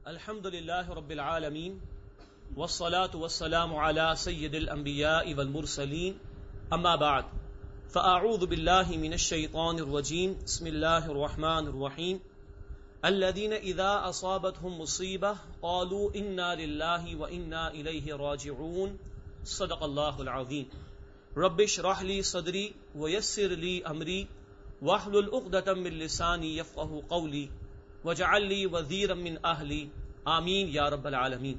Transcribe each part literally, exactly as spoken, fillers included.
الحمد للہ رب العالمین والصلاة والسلام على سید الانبیاء والمرسلین اما بعد فاعوذ باللہ من الشیطان الرجیم بسم اللہ الرحمن الرحیم الذین اذا اصابتهم مصیبہ قالوا انا للہ وانا الیہ راجعون صدق اللہ العظیم رب اشرح لی صدری ویسر لی امری واحلل عقدۃ من لسانی یفقهوا قولی وجعل لی وزیرا من اہلی آمین یا رب العالمین۔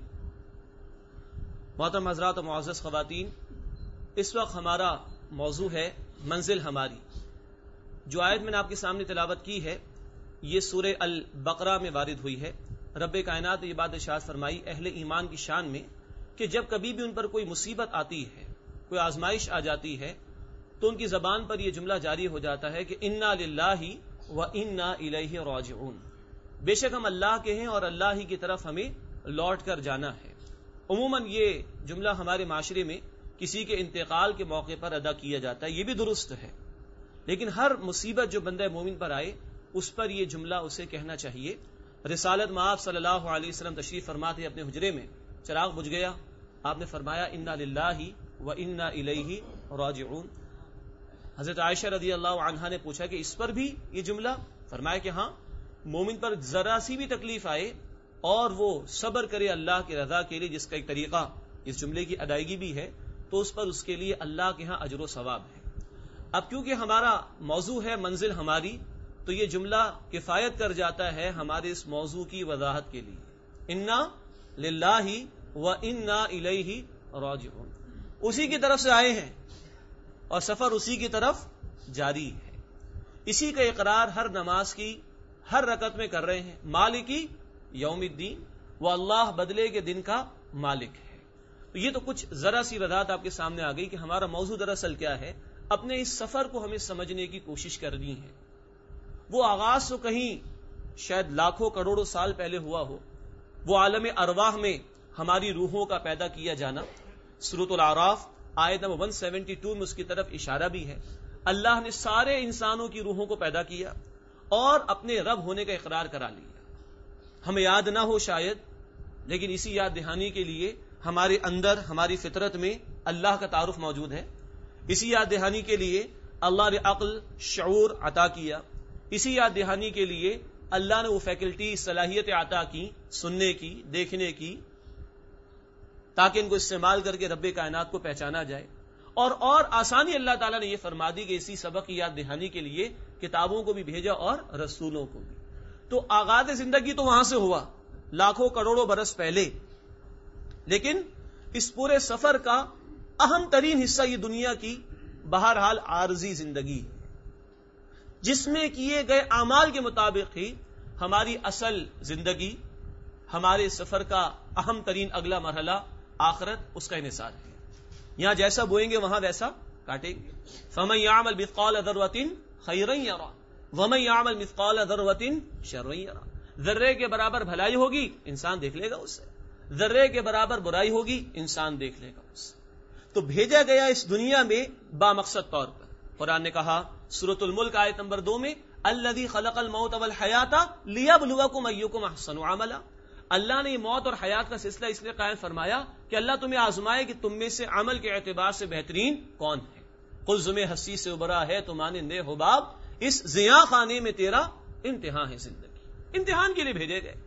محترم حضرات و معزز خواتین، اس وقت ہمارا موضوع ہے منزل ہماری۔ جو آیت میں نے آپ کے سامنے تلاوت کی ہے یہ سورہ البقرہ میں وارد ہوئی ہے۔ رب کائنات نے یہ بات ارشاد فرمائی اہل ایمان کی شان میں کہ جب کبھی بھی ان پر کوئی مصیبت آتی ہے، کوئی آزمائش آ جاتی ہے، تو ان کی زبان پر یہ جملہ جاری ہو جاتا ہے کہ انا للہ و انا الیہ راجعون، بے شک ہم اللہ کے ہیں اور اللہ ہی کی طرف ہمیں لوٹ کر جانا ہے۔ عموماً یہ جملہ ہمارے معاشرے میں کسی کے انتقال کے موقع پر ادا کیا جاتا ہے، یہ بھی درست ہے، لیکن ہر مصیبت جو بندہ مومن پر آئے اس پر یہ جملہ اسے کہنا چاہیے۔ رسالت مآب صلی اللہ علیہ وسلم تشریف فرما تھے اپنے حجرے میں، چراغ بجھ گیا، آپ نے فرمایا انا للہ و انا الیہ راجعون۔ حضرت عائشہ رضی اللہ عنہا نے پوچھا کہ اس پر بھی یہ جملہ؟ فرمایا کہ ہاں، مومن پر ذرا سی بھی تکلیف آئے اور وہ صبر کرے اللہ کی رضا کے لیے، جس کا ایک طریقہ اس جملے کی ادائیگی بھی ہے، تو اس پر اس کے لیے اللہ کے ہاں اجر و ثواب ہے۔ اب کیونکہ ہمارا موضوع ہے منزل ہماری، تو یہ جملہ کفایت کر جاتا ہے ہمارے اس موضوع کی وضاحت کے لیے۔ انا للہ و انا الیہ راجعون، اسی کی طرف سے آئے ہیں اور سفر اسی کی طرف جاری ہے۔ اسی کا اقرار ہر نماز کی ہر رکعت میں کر رہے ہیں، مالکی یوم الدین، وہ اللہ بدلے کے دن کا مالک ہے۔ تو یہ تو کچھ ذرا سی وضاحت آپ کے سامنے آ گئی کہ ہمارا موضوع دراصل کیا ہے۔ اپنے اس سفر کو ہمیں سمجھنے کی کوشش کرنی ہے۔ وہ آغاز تو کہیں شاید لاکھوں کروڑوں سال پہلے ہوا ہو، وہ عالم ارواح میں ہماری روحوں کا پیدا کیا جانا۔ سورۃ الاعراف آیت نمبر ایک سو بہتر میں اس کی طرف اشارہ بھی ہے۔ اللہ نے سارے انسانوں کی روحوں کو پیدا کیا اور اپنے رب ہونے کا اقرار کرا لیا۔ ہمیں یاد نہ ہو شاید، لیکن اسی یاد دہانی کے لیے ہمارے اندر ہماری فطرت میں اللہ کا تعارف موجود ہے۔ اسی یاد دہانی کے لیے اللہ نے عقل، شعور عطا کیا۔ اسی یاد دہانی کے لیے اللہ نے وہ فیکلٹی، صلاحیت عطا کی، سننے کی، دیکھنے کی، تاکہ ان کو استعمال کر کے رب کائنات کو پہچانا جائے۔ اور اور آسانی اللہ تعالیٰ نے یہ فرما دی کہ اسی سبق کی یاد دہانی کے لیے کتابوں کو بھی بھیجا اور رسولوں کو بھی۔ تو آغاز زندگی تو وہاں سے ہوا لاکھوں کروڑوں برس پہلے، لیکن اس پورے سفر کا اہم ترین حصہ یہ دنیا کی بہرحال عارضی زندگی، جس میں کیے گئے اعمال کے مطابق ہی ہماری اصل زندگی، ہمارے سفر کا اہم ترین اگلا مرحلہ آخرت، اس کا انحصار ہے۔ یہاں جیسا بوئیں گے وہاں ویسا کاٹیں گے۔ فَمَن يَعْمَلْ مِثْقَالَ ذَرَّةٍ خَيْرًا يَرَهُ وَمَن يَعْمَلْ مِثْقَالَ ذَرَّةٍ شَرًّا يَرَهُ۔ ذرے کے برابر بھلائی ہوگی انسان دیکھ لے گا اسے، ذرے کے برابر برائی ہوگی انسان دیکھ لے گا اسے۔ تو بھیجا گیا اس دنیا میں با مقصد طور پر۔ قرآن نے کہا سورۃ الملک آیت نمبر دو میں الذی خلق الموت والحیاۃ لیبلوکم ایکم احسن عملا۔ اللہ نے یہ موت اور حیات کا سلسلہ اس لیے قائم فرمایا کہ اللہ تمہیں آزمائے کہ تم میں سے عمل کے اعتبار سے بہترین کون ہے۔ قلزم ہستی سے ابھرا ہے تو مانندے حباب، اس زیاں خانے میں تیرا امتحان ہے زندگی۔ امتحان کے لیے بھیجے گئے۔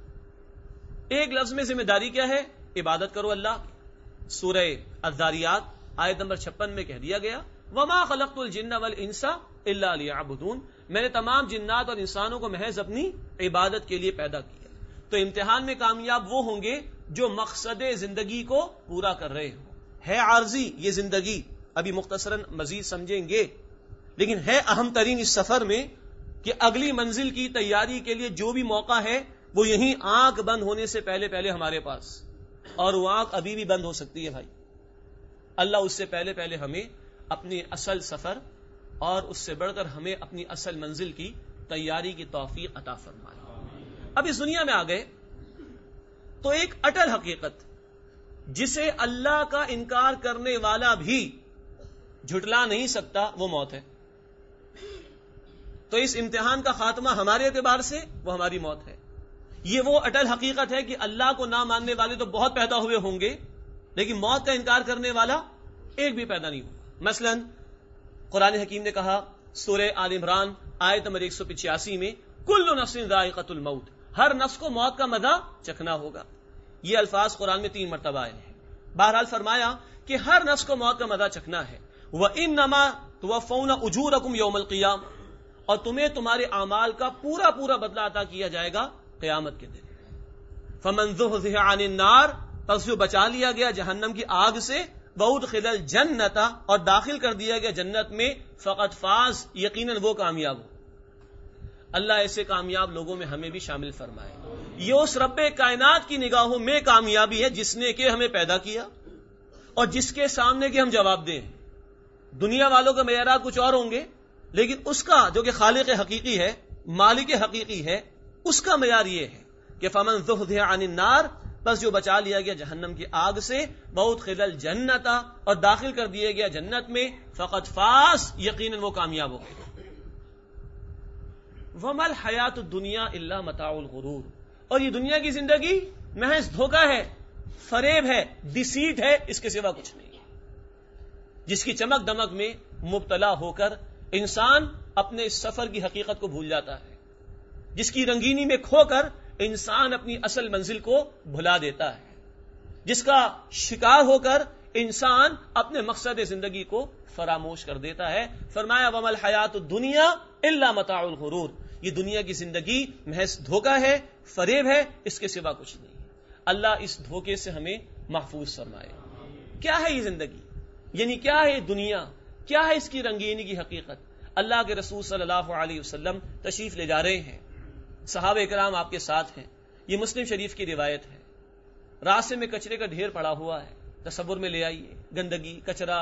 ایک لفظ میں ذمہ داری کیا ہے؟ عبادت کرو اللہ کی۔ سورہ الذاریات آیت نمبر چھپن میں کہہ دیا گیا وما خلقت الجن والانس الا لیعبدون، میں نے تمام جنات اور انسانوں کو محض اپنی عبادت کے لیے پیدا کیا۔ تو امتحان میں کامیاب وہ ہوں گے جو مقصد زندگی کو پورا کر رہے ہوں۔ ہے عارضی یہ زندگی، ابھی مختصراً مزید سمجھیں گے، لیکن ہے اہم ترین اس سفر میں کہ اگلی منزل کی تیاری کے لیے جو بھی موقع ہے وہ یہیں آنکھ بند ہونے سے پہلے پہلے ہمارے پاس، اور وہ آنکھ ابھی بھی بند ہو سکتی ہے بھائی۔ اللہ اس سے پہلے پہلے ہمیں اپنی اصل سفر اور اس سے بڑھ کر ہمیں اپنی اصل منزل کی تیاری کی توفیق عطا فرمائے۔ اب اس دنیا میں آ گئے تو ایک اٹل حقیقت جسے اللہ کا انکار کرنے والا بھی جھٹلا نہیں سکتا، وہ موت ہے۔ تو اس امتحان کا خاتمہ ہمارے اعتبار سے وہ ہماری موت ہے۔ یہ وہ اٹل حقیقت ہے کہ اللہ کو نہ ماننے والے تو بہت پیدا ہوئے ہوں گے، لیکن موت کا انکار کرنے والا ایک بھی پیدا نہیں ہوگا. مثلا قرآن حکیم نے کہا سورہ آل عمران آیت نمبر ایک سو پچاسی میں کل نفس ذائقۃ الموت، ہر نفس کو موت کا مزہ چکھنا ہوگا. یہ الفاظ قرآن میں تین مرتبہ آئے ہیں. بہرحال فرمایا کہ ہر نفس کو موت کا مزہ چکھنا ہے. وَإِنَّمَا تُوَفَّوْنَ أُجُورَكُمْ يَوْمَ الْقِيَامَةِ، اور تمہیں تمہارے اعمال کا پورا پورا بدلہ عطا کیا جائے گا قیامت کے دن. فَمَنْ زُحْزِحَ عَنِ النَّارِ، پس جو بچا لیا گیا جہنم کی آگ سے، وَأُدْخِلَ الْجَنَّةَ، اور داخل کر دیا گیا جنت میں، فَقَدْ فَازَ، یقیناً وہ کامیاب ہو. اللہ ایسے کامیاب لوگوں میں ہمیں بھی شامل فرمائے. یہ اس رب کائنات کی نگاہوں میں کامیابی ہے جس نے کہ ہمیں پیدا کیا اور جس کے سامنے کہ ہم جواب دیں. دنیا والوں کا معیارات کچھ اور ہوں گے، لیکن اس کا جو کہ خالق حقیقی ہے، مالک حقیقی ہے، اس کا معیار یہ ہے کہ فمن زحزح عن النار، بس جو بچا لیا گیا جہنم کی آگ سے، وادخل الجنت، اور داخل کر دیا گیا جنت میں، فقد فاز، یقیناً وہ کامیاب ہو گئے. وما الحیات الدنیا الا متاع الغرور، اور یہ دنیا کی زندگی محض دھوکہ ہے، فریب ہے، ڈیسیٹ ہے، اس کے سوا کچھ نہیں. جس کی چمک دمک میں مبتلا ہو کر انسان اپنے اس سفر کی حقیقت کو بھول جاتا ہے، جس کی رنگینی میں کھو کر انسان اپنی اصل منزل کو بھلا دیتا ہے، جس کا شکار ہو کر انسان اپنے مقصد زندگی کو فراموش کر دیتا ہے. فرمایا وما الحیات الدنیا الا متاع الغرور، یہ دنیا کی زندگی محض دھوکہ ہے، فریب ہے، اس کے سوا کچھ نہیں. اللہ اس دھوکے سے ہمیں محفوظ فرمائے. کیا ہے یہ زندگی، یعنی کیا ہے دنیا، کیا ہے اس کی رنگینی کی حقیقت؟ اللہ کے رسول صلی اللہ علیہ وسلم تشریف لے جا رہے ہیں، صحابہ کرام آپ کے ساتھ ہیں. یہ مسلم شریف کی روایت ہے. راستے میں کچرے کا ڈھیر پڑا ہوا ہے، تصور میں لے آئیے، گندگی، کچرا،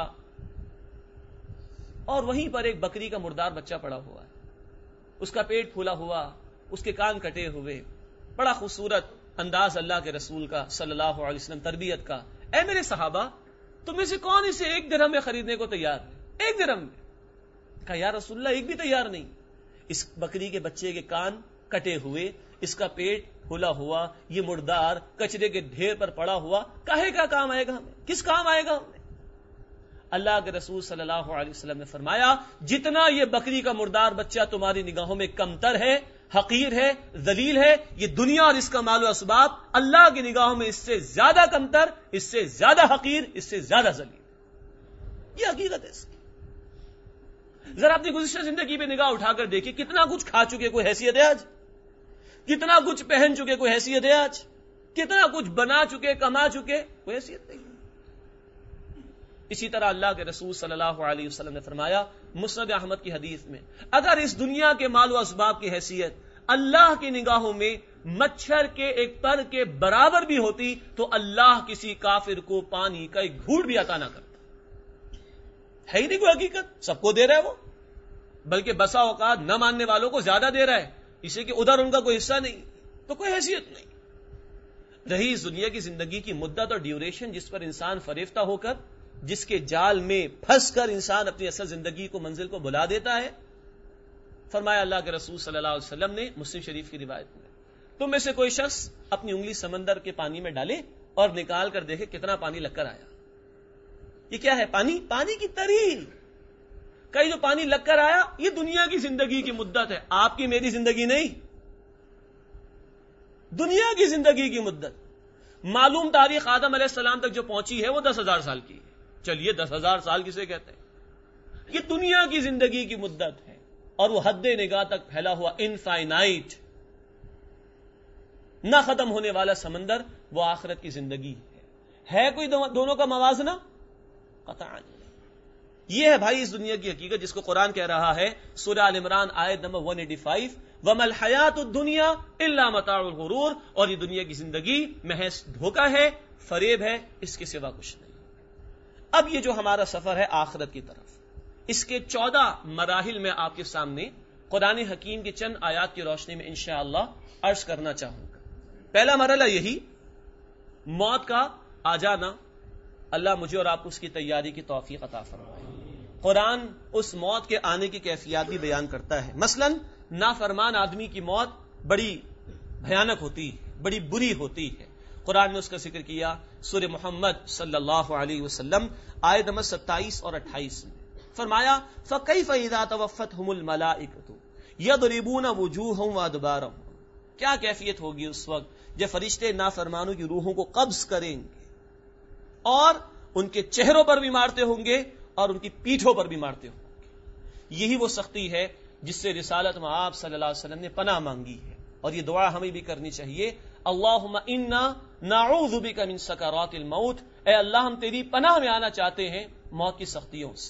اور وہیں پر ایک بکری کا مردار بچہ پڑا ہوا ہے. اس کا پیٹ پھولا ہوا، اس کے کان کٹے ہوئے. بڑا خوبصورت انداز اللہ کے رسول کا صلی اللہ علیہ وسلم تربیت کا. اے میرے صحابہ، تم میں سے کون اسے ایک درہم میں خریدنے کو تیار ہے؟ ایک درہم میں. کہا یا رسول اللہ ایک بھی تیار نہیں. اس بکری کے بچے کے کان کٹے ہوئے، اس کا پیٹ پھولا ہوا، یہ مردار کچرے کے ڈھیر پر پڑا ہوا، کاہے کا کام آئے گا ہمیں؟ کس کام آئے گا ہمیں؟ اللہ کے رسول صلی اللہ علیہ وسلم نے فرمایا جتنا یہ بکری کا مردار بچہ تمہاری نگاہوں میں کمتر ہے، حقیر ہے، ذلیل ہے، یہ دنیا اور اس کا مال و اسباب اللہ کی نگاہوں میں اس سے زیادہ کمتر، اس سے زیادہ حقیر، اس سے زیادہ ذلیل. یہ حقیقت ہے اس کی. ذرا اپنی گزشتہ زندگی پہ نگاہ اٹھا کر دیکھیں، کتنا کچھ کھا چکے کوئی حیثیت ہے آج؟ کتنا کچھ پہن چکے کوئی حیثیت ہے آج؟ کتنا کچھ بنا چکے، کما چکے، کوئی حیثیت نہیں. اسی طرح اللہ کے رسول صلی اللہ علیہ وسلم نے فرمایا مسند احمد کی حدیث میں، اگر اس دنیا کے مال و اسباب کی حیثیت اللہ کی نگاہوں میں مچھر کے ایک پر کے برابر بھی ہوتی تو اللہ کسی کافر کو پانی کا ایک گھونٹ بھی عطا نہ کرتا. ہے ہی نہیں کوئی حقیقت، سب کو دے رہا ہے وہ، بلکہ بسا اوقات نہ ماننے والوں کو زیادہ دے رہا ہے، اسے کہ ادھر ان کا کوئی حصہ نہیں، تو کوئی حیثیت نہیں. رہی اس دنیا کی زندگی کی مدت اور ڈیوریشن جس پر انسان فریفتہ ہو کر، جس کے جال میں پھنس کر انسان اپنی اصل زندگی کو، منزل کو بھلا دیتا ہے. فرمایا اللہ کے رسول صلی اللہ علیہ وسلم نے مسلم شریف کی روایت میں، تم میں سے کوئی شخص اپنی انگلی سمندر کے پانی میں ڈالے اور نکال کر دیکھے کتنا پانی لگ کر آیا. یہ کیا ہے؟ پانی، پانی کی تری. کئی جو پانی لگ کر آیا یہ دنیا کی زندگی کی مدت ہے، آپ کی میری زندگی نہیں، دنیا کی زندگی کی مدت. معلوم تاریخ آدم علیہ السلام تک جو پہنچی ہے وہ دس ہزار سال کی ہے. چلیے دس ہزار سال کسے کہتے ہیں؟ یہ دنیا کی زندگی کی مدت ہے، اور وہ حد نگاہ تک پھیلا ہوا انفائنائٹ، نہ ختم ہونے والا سمندر، وہ آخرت کی زندگی ہے. ہے کوئی دونوں کا موازنہ؟ قطعاً. یہ ہے بھائی اس دنیا کی حقیقت جس کو قرآن کہہ رہا ہے سورہ آل عمران آیت نمبر ایک سو پچاسی، وَمَا الْحَيَاةُ الدُّنْيَا إِلَّا مَتَاعُ الْغُرُورِ، اور یہ دنیا کی زندگی محض دھوکہ ہے، فریب ہے، اس کے سوا کچھ نہیں. اب یہ جو ہمارا سفر ہے آخرت کی طرف، اس کے چودہ مراحل میں آپ کے سامنے قرآن حکیم کی چند آیات کی روشنی میں انشاءاللہ عرض کرنا چاہوں گا. پہلا مرحلہ یہی، موت کا آ جانا. اللہ مجھے اور آپ کو اس کی تیاری کی توفیق عطا فرمائے. قرآن اس موت کے آنے کی کیفیات بھی بیان کرتا ہے. مثلا نافرمان آدمی کی موت بڑی بھیانک ہوتی ہے, بڑی بری ہوتی ہے. قرآن نے اس کا ذکر کیا سورہ محمد صلی اللہ علیہ وسلم آیت نمبر ستائیس اور اٹھائیس میں. فرمایا فَكَيْفَ إِذَا تَوَفَّتْهُمُ الْمَلَائِكَةُ يَضْرِبُونَ وُجُوهَهُمْ وَأَدْبَارَهُمْ, کیا کیفیت ہوگی اس وقت جب فرشتے نافرمانوں کی روحوں کو قبض کریں گے اور ان کے چہروں پر بھی مارتے ہوں گے اور ان کی پیٹھوں پر بھی مارتے ہوں گے. یہی وہ سختی ہے جس سے رسالت میں آپ صلی اللہ علیہ وسلم نے پناہ مانگی ہے, اور یہ دعا ہمیں بھی کرنی چاہیے. اللہم انا نعوذ بک من سکرات الموت, اے اللہ ہم تیری پناہ میں آنا چاہتے ہیں موت کی سختیوں سے.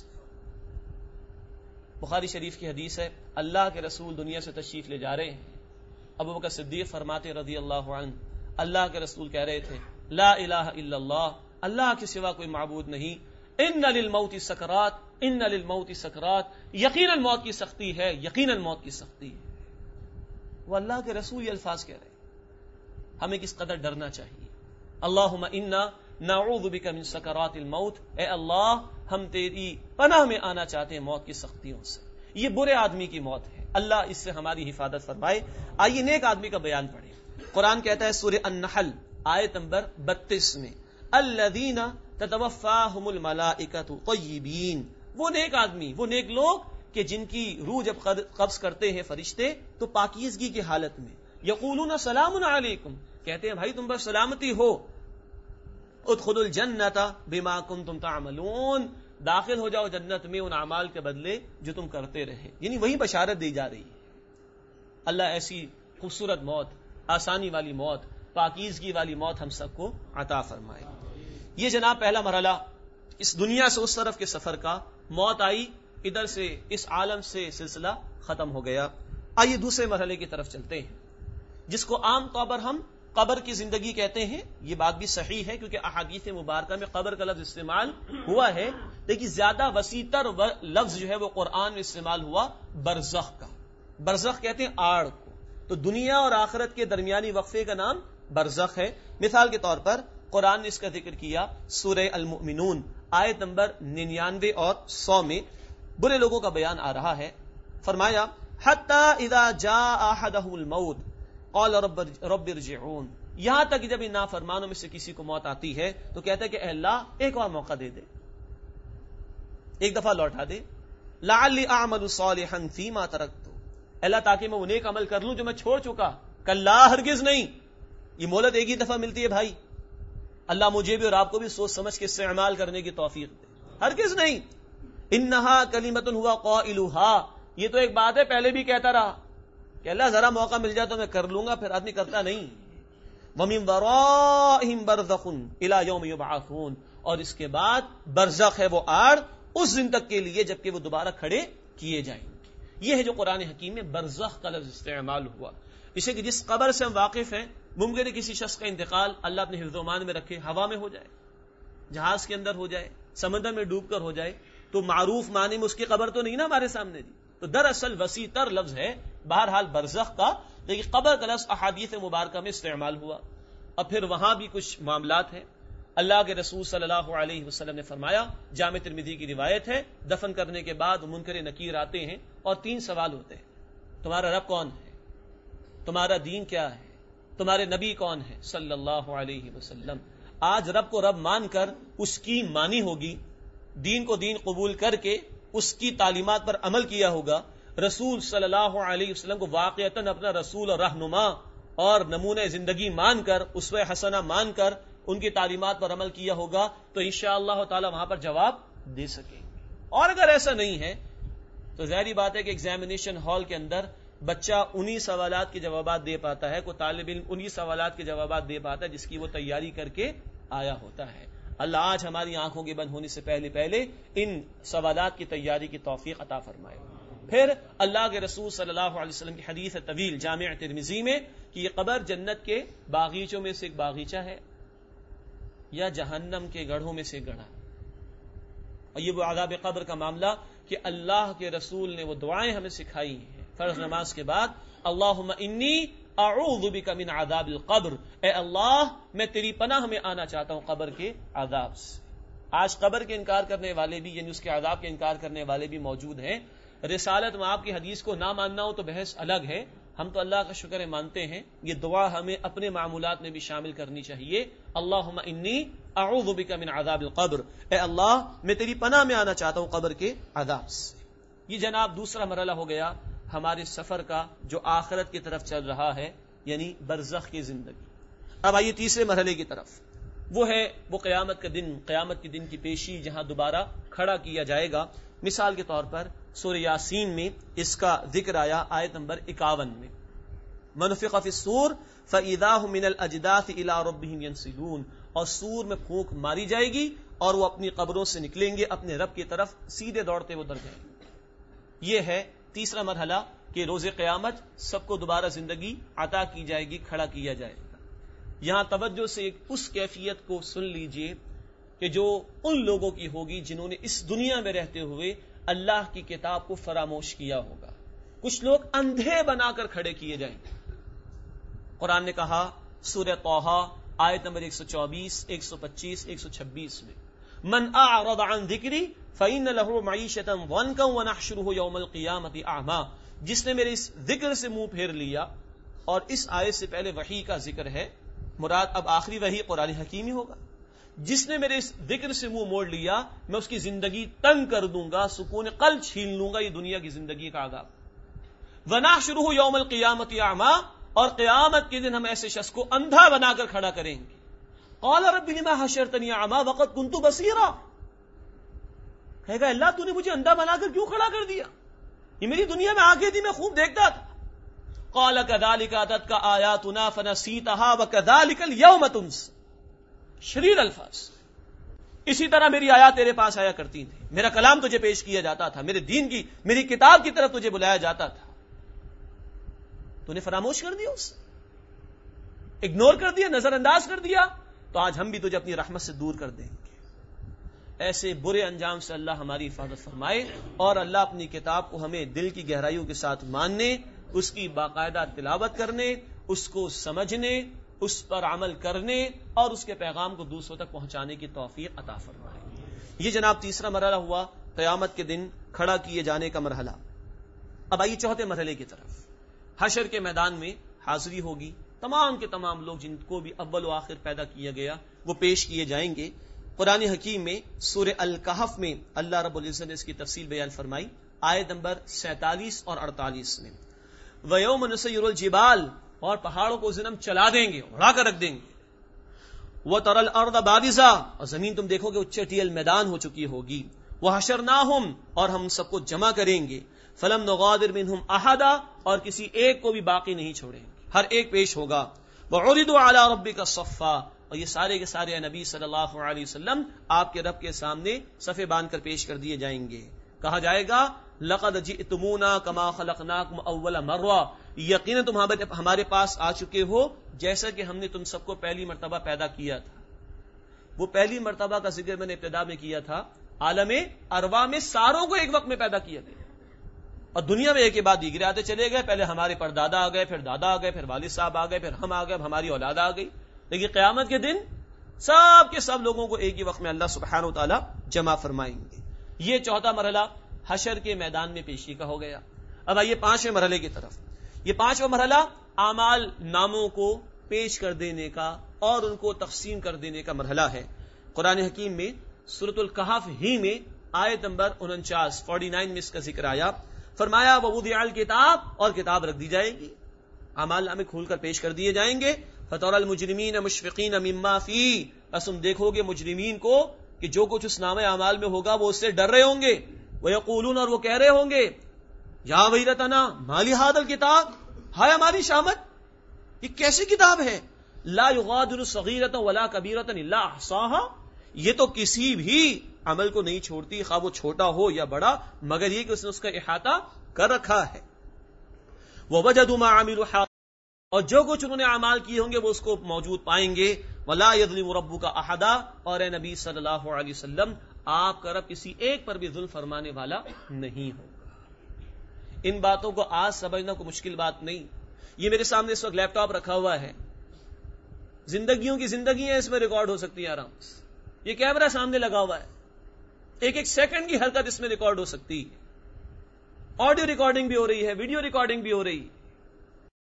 بخاری شریف کی حدیث ہے, اللہ کے رسول دنیا سے تشریف لے جا رہے ہیں. ابو بکر صدیق فرماتے رضی اللہ عنہ, اللہ کے رسول کہہ رہے تھے لا الہ الا اللہ, اللہ کے سوا کوئی معبود نہیں. ان للموت سکرات, ان للموت سکرات, یقیناً موت کی سختی ہے, یقیناً موت کی سختی ہے. وہ اللہ کے رسول یہ الفاظ کہہ رہے ہیں, ہمیں کس قدر ڈرنا چاہیے. اللہم انا نعوذ بک من سکرات الموت, اے اللہ ہم تیری پناہ میں آنا چاہتے ہیں موت کی سختیوں سے. یہ برے آدمی کی موت ہے, اللہ اس سے ہماری حفاظت فرمائے. آئیے نیک آدمی کا بیان پڑھیں. قرآن کہتا ہے سورہ النحل آیت نمبر بتیس میں الذین تتوفاہم الملائکۃ طیبین, وہ نیک آدمی, وہ نیک لوگ کہ جن کی روح جب قبض کرتے ہیں فرشتے تو پاکیزگی کی حالت میں. یقولون سلام علیکم, کہتے ہیں بھائی تم پر سلامتی ہو. ادخلوا الجنۃ بما کنتم تعملون, داخل ہو جاؤ جنت میں ان اعمال کے بدلے جو تم کرتے رہے. یعنی وہی بشارت دی جا رہی ہے. اللہ ایسی خوبصورت موت, آسانی والی موت, پاکیزگی والی موت ہم سب کو عطا فرمائے. یہ جناب پہلا مرحلہ اس دنیا سے اس طرف کے سفر کا. موت آئی, ادھر سے اس عالم سے سلسلہ ختم ہو گیا. آئیے دوسرے مرحلے کی طرف چلتے ہیں جس کو عام طور پر ہم قبر کی زندگی کہتے ہیں. یہ بات بھی صحیح ہے کیونکہ احادیث مبارکہ میں قبر کا لفظ استعمال ہوا ہے, لیکن زیادہ وسیع تر لفظ جو ہے وہ قرآن میں استعمال ہوا برزخ کا. برزخ کہتے ہیں آڑ کو, تو دنیا اور آخرت کے درمیانی وقفے کا نام برزخ ہے. مثال کے طور پر قرآن نے اس کا ذکر کیا سورہ المؤمنون آیت نمبر ننانوے اور سو میں. برے لوگوں کا بیان آ رہا ہے. فرمایا حتی اذا جاء احدهم الموت قال رب رب ارجعون, یہاں تک جب ان نافرمانوں میں سے کسی کو موت آتی ہے تو کہتا ہے کہ اے اللہ ایک اور موقع دے دے, ایک دفعہ لوٹا دے. لعلی اعمل صالحا فیما ترکت, اللہ تاکہ میں وہ نیک عمل کر لوں جو میں چھوڑ چکا. کلا ہرگز نہیں, یہ مہلت ایک ہی دفعہ ملتی ہے بھائی. اللہ مجھے بھی اور آپ کو بھی سوچ سمجھ کے استعمال کرنے کی توفیق دے. ہرگز نہیں. انہا کلمۃ ہوا قائلها, یہ تو ایک بات ہے پہلے بھی کہتا رہا کہ اللہ ذرا موقع مل جائے تو میں کر لوں گا, پھر آدمی کرتا نہیں. وَمِن وَرَائِهِمْ بَرْزَخٌ إِلَى يَوْمِ يُبْعَثُونَ, اور اس کے بعد برزخ ہے وہ آڑ اس دن تک کے لیے جبکہ وہ دوبارہ کھڑے کیے جائیں گے. یہ ہے جو قرآن حکیم میں برزخ کا لفظ استعمال ہوا. اسے کہ جس قبر سے ہم واقف ہیں, ممکن ہے کسی شخص کا انتقال اللہ اپنے حفظ و امان میں رکھے, ہوا میں ہو جائے, جہاز کے اندر ہو جائے, سمندر میں ڈوب کر ہو جائے, تو معروف معنی میں اس کی قبر تو نہیں نا ہمارے سامنے دی. تو دراصل وسیع تر لفظ ہے بہرحال برزخ کا, لیکن قبر کا لفظ احادیث مبارکہ میں استعمال ہوا. اور پھر وہاں بھی کچھ معاملات ہیں. اللہ کے رسول صلی اللہ علیہ وسلم نے فرمایا, جامع ترمذی کی روایت ہے, دفن کرنے کے بعد منکر نکیر آتے ہیں اور تین سوال ہوتے ہیں. تمہارا رب کون ہے, تمہارا دین کیا ہے, تمہارے نبی کون ہے صلی اللہ علیہ وسلم. آج رب کو رب مان کر اس کی مانی ہوگی, دین کو دین قبول کر کے اس کی تعلیمات پر عمل کیا ہوگا, رسول صلی اللہ علیہ وسلم کو واقعتاً اپنا رسول اور رہنما اور نمونہ زندگی مان کر, اسوہ حسنہ مان کر ان کی تعلیمات پر عمل کیا ہوگا, تو انشاءاللہ تعالی وہاں پر جواب دے سکیں گے. اور اگر ایسا نہیں ہے تو ظاہری بات ہے کہ ایگزامینیشن ہال کے اندر بچہ انہی سوالات کے جوابات دے پاتا ہے, کوئی طالب علم انہی سوالات کے جوابات دے پاتا ہے جس کی وہ تیاری کر کے آیا ہوتا ہے. اللہ آج ہماری آنکھوں کے بند ہونے سے پہلے پہلے ان سوالات کی تیاری کی توفیق عطا فرمائے. پھر اللہ کے رسول صلی اللہ علیہ وسلم کی حدیث طویل جامع ترمذی میں کہ یہ قبر جنت کے باغیچوں میں سے ایک باغیچہ ہے یا جہنم کے گڑھوں میں سے گڑھا. اور یہ وہ عذاب قبر کا معاملہ کہ اللہ کے رسول نے وہ دعائیں ہمیں سکھائی ہیں فرض نماز کے بعد, اللہم انی اعوذ بک من عذاب القبر, اے اللہ میں تیری پناہ میں آنا چاہتا ہوں قبر کے عذاب سے. آج قبر کے انکار کرنے والے بھی, یعنی اس کے عذاب کے انکار کرنے والے بھی موجود ہیں. رسالت میں آپ کی حدیث کو نہ ماننا ہو تو بحث الگ ہے, ہم تو اللہ کا شکر مانتے ہیں، یہ دعا ہمیں اپنے معمولات میں بھی شامل کرنی چاہیے. اللہم انی اعوذ بک من عذاب القبر، اے اللہ میں تیری پناہ میں آنا چاہتا ہوں قبر کے عذاب سے. یہ جناب دوسرا مرحلہ ہو گیا ہمارے سفر کا جو آخرت کی طرف چل رہا ہے، یعنی برزخ کی زندگی. اب آئیے تیسرے مرحلے کی طرف، وہ ہے وہ قیامت کا دن، قیامت کے دن کی پیشی جہاں دوبارہ کھڑا کیا جائے گا. مثال کے طور پر سورہ یاسین میں اس کا ذکر آیا آیت نمبر اکاون میں، منفخ فی الصور فاذا هم من الاجداث الى ربهم ينسلون، اور سور میں پھونک ماری جائے گی اور وہ اپنی قبروں سے نکلیں گے، اپنے رب کی طرف سیدھے دوڑتے وہ در جائیں گے. یہ ہے تیسرا مرحلہ کہ روز قیامت سب کو دوبارہ زندگی عطا کی جائے گی، کھڑا کیا جائے گا. یہاں توجہ سے ایک اس کیفیت کو سن لیجئے کہ جو ان لوگوں کی ہوگی جنہوں نے اس دنیا میں رہتے ہوئے اللہ کی کتاب کو فراموش کیا ہوگا. کچھ لوگ اندھے بنا کر کھڑے کیے جائیں گے. قرآن نے کہا سورہ طٰہٰ آیت نمبر ایک سو چوبیس، ایک سو پچیس، ایک سو چھبیس میں، من اعرض عن ذکری فإن له معیشۃ ضنکا ونحشره یوم القیامۃ اعمی، جس نے میرے اس ذکر سے منہ پھیر لیا. اور اس آیت سے پہلے وحی کا ذکر ہے، مراد اب آخری وحی قرآن حکیم ہی ہوگا. جس نے میرے اس ذکر سے منہ موڑ لیا میں اس کی زندگی تنگ کر دوں گا، سکون قلب چھین لوں گا. یہ دنیا کی زندگی کا عذاب. ونحشره یوم القیامۃ اعمی، اور قیامت کے دن ہم ایسے شخص کو اندھا بنا کر کھڑا کریں گے. قال رب لما حشرتنی اعمی وقد كنت بصیرا، کہے گا اللہ تو نے مجھے اندھا بنا کر کیوں کھڑا کر دیا؟ یہ میری دنیا میں آنکھیں تھی، میں خوب دیکھتا تھا. قال كذلك اتتك آیاتنا فنسیتها وكذلك اليوم تنسى. شریر الفاظ. اسی طرح میری آیات تیرے پاس آیا کرتی تھی، میرا کلام تجھے پیش کیا جاتا تھا، میرے دین کی میری کتاب کی طرف تجھے بلایا جاتا تھا، تو نے فراموش کر دیا، اسے اگنور کر دیا، نظر انداز کر دیا. تو آج ہم بھی تجھے اپنی رحمت سے دور کر دیں گے. ایسے برے انجام سے اللہ ہماری حفاظت فرمائے، اور اللہ اپنی کتاب کو ہمیں دل کی گہرائیوں کے ساتھ ماننے، اس کی باقاعدہ تلاوت کرنے، اس کو سمجھنے، اس پر عمل کرنے اور اس کے پیغام کو دوسروں تک پہنچانے کی توفیق عطا فرمائے. یہ جناب تیسرا مرحلہ ہوا قیامت کے دن کھڑا کیے جانے کا مرحلہ. اب آئیے چوتھے مرحلے کی طرف. حشر کے میدان میں حاضری ہوگی، تمام کے تمام لوگ جن کو بھی اول و آخر پیدا کیا گیا وہ پیش کیے جائیں گے. قرآن حکیم میں سورہ الکہف میں اللہ رب العزت نے اس کی تفصیل بیان فرمائی آیت نمبر سینتالیس اور اڑتالیس میں. وَيَوْمَ نُسَيِّرُ الْجِبَالَ، اور پہاڑوں کو ذنب چلا دیں گے، اڑا کر رکھ دیں گے. وَتَرَى الْأَرْضَ بَارِزَةً، اور زمین تم دیکھو گے اچٹیل میدان ہو چکی ہوگی. وَحَشَرْنَاهُمْ، اور ہم سب کو جمع کریں گے. فَلَمْ نُغَادِرْ مِنْهُمْ أَحَدًا، اور کسی ایک کو بھی باقی نہیں چھوڑیں گے، ہر ایک پیش ہوگا. وَعُرِضُوا عَلَى رَبِّكَ صَفًّا، اور یہ سارے کے سارے نبی صلی اللہ علیہ وسلم آپ کے رب کے سامنے صفے باندھ کر پیش کر دیے جائیں گے. کہا جائے گا لَقَدْ جِئْتُمُونَا كَمَا خَلَقْنَاكُمْ أَوَّلَ مَرَّةٍ، یقیناً تم ہمارے پاس آ چکے ہو جیسا کہ ہم نے تم سب کو پہلی مرتبہ پیدا کیا تھا. وہ پہلی مرتبہ کا ذکر میں نے ابتدا میں کیا تھا، عالم ارواح میں ساروں کو ایک وقت میں پیدا کیا گیا، اور دنیا میں ایک کے بعد دیگرے آتے چلے گئے. پہلے ہمارے پردادا آ گئے، پھر دادا آ گئے، پھر والد صاحب آ گئے، پھر ہم آ گئے، اب ہماری اولاد آ گئی. لیکن قیامت کے دن سب کے سب لوگوں کو ایک ہی وقت میں اللہ سبحانہ و تعالی جمع فرمائیں گے. یہ چوتھا مرحلہ حشر کے میدان میں پیشی کا ہو گیا. اب آئیے پانچویں مرحلے کی طرف. یہ پانچواں مرحلہ اعمال ناموں کو پیش کر دینے کا اور ان کو تقسیم کر دینے کا مرحلہ ہے. قرآن حکیم میں سورۃ الکہف ہی میں آیت نمبر انچاس فورٹی نائن میں اس کا ذکر آیا. فرمایا ووضع الکتاب، اور کتاب رکھ دی جائے گی، اعمال نامے کھول کر پیش کر دیے جائیں گے. فترى المجرمین مشفقین مما فیہ، بس تم دیکھو گے مجرمین کو کہ جو کچھ اس نامہ اعمال میں ہوگا وہ اس سے ڈر رہے ہوں گے. ویقولون، اور وہ کہہ رہے ہوں گے یا ویلتنا ما لهذا الکتاب، ہائے ہماری شامت، یہ کیسی کتاب ہے. لا یغادر صغیرۃ ولا کبیرۃ الا احصاها، یہ تو کسی بھی عمل کو نہیں چھوڑتی، خواہ وہ چھوٹا ہو یا بڑا، مگر یہ کہ اس نے اس کا احاطہ کر رکھا ہے. ووجدوا ما عملوا حاضرا، اور جو کچھ انہوں نے اعمال کیے ہوں گے وہ اس کو موجود پائیں گے. ولا یظلم ربک احدا، اور اے نبی صلی اللہ علیہ وسلم آپ کا رب کسی ایک پر بھی ظلم فرمانے والا نہیں ہوگا. ان باتوں کو آج سمجھنا کوئی مشکل بات نہیں. یہ میرے سامنے اس وقت لیپ ٹاپ رکھا ہوا ہے، زندگیوں کی زندگی ہے، اس میں ریکارڈ ہو سکتی ہے آرام سے. یہ کیمرہ سامنے لگا ہوا ہے، ایک ایک سیکنڈ کی حرکت اس میں ریکارڈ ہو سکتی ہے. آڈیو ریکارڈنگ بھی ہو رہی ہے، ویڈیو ریکارڈنگ بھی ہو رہی ہے.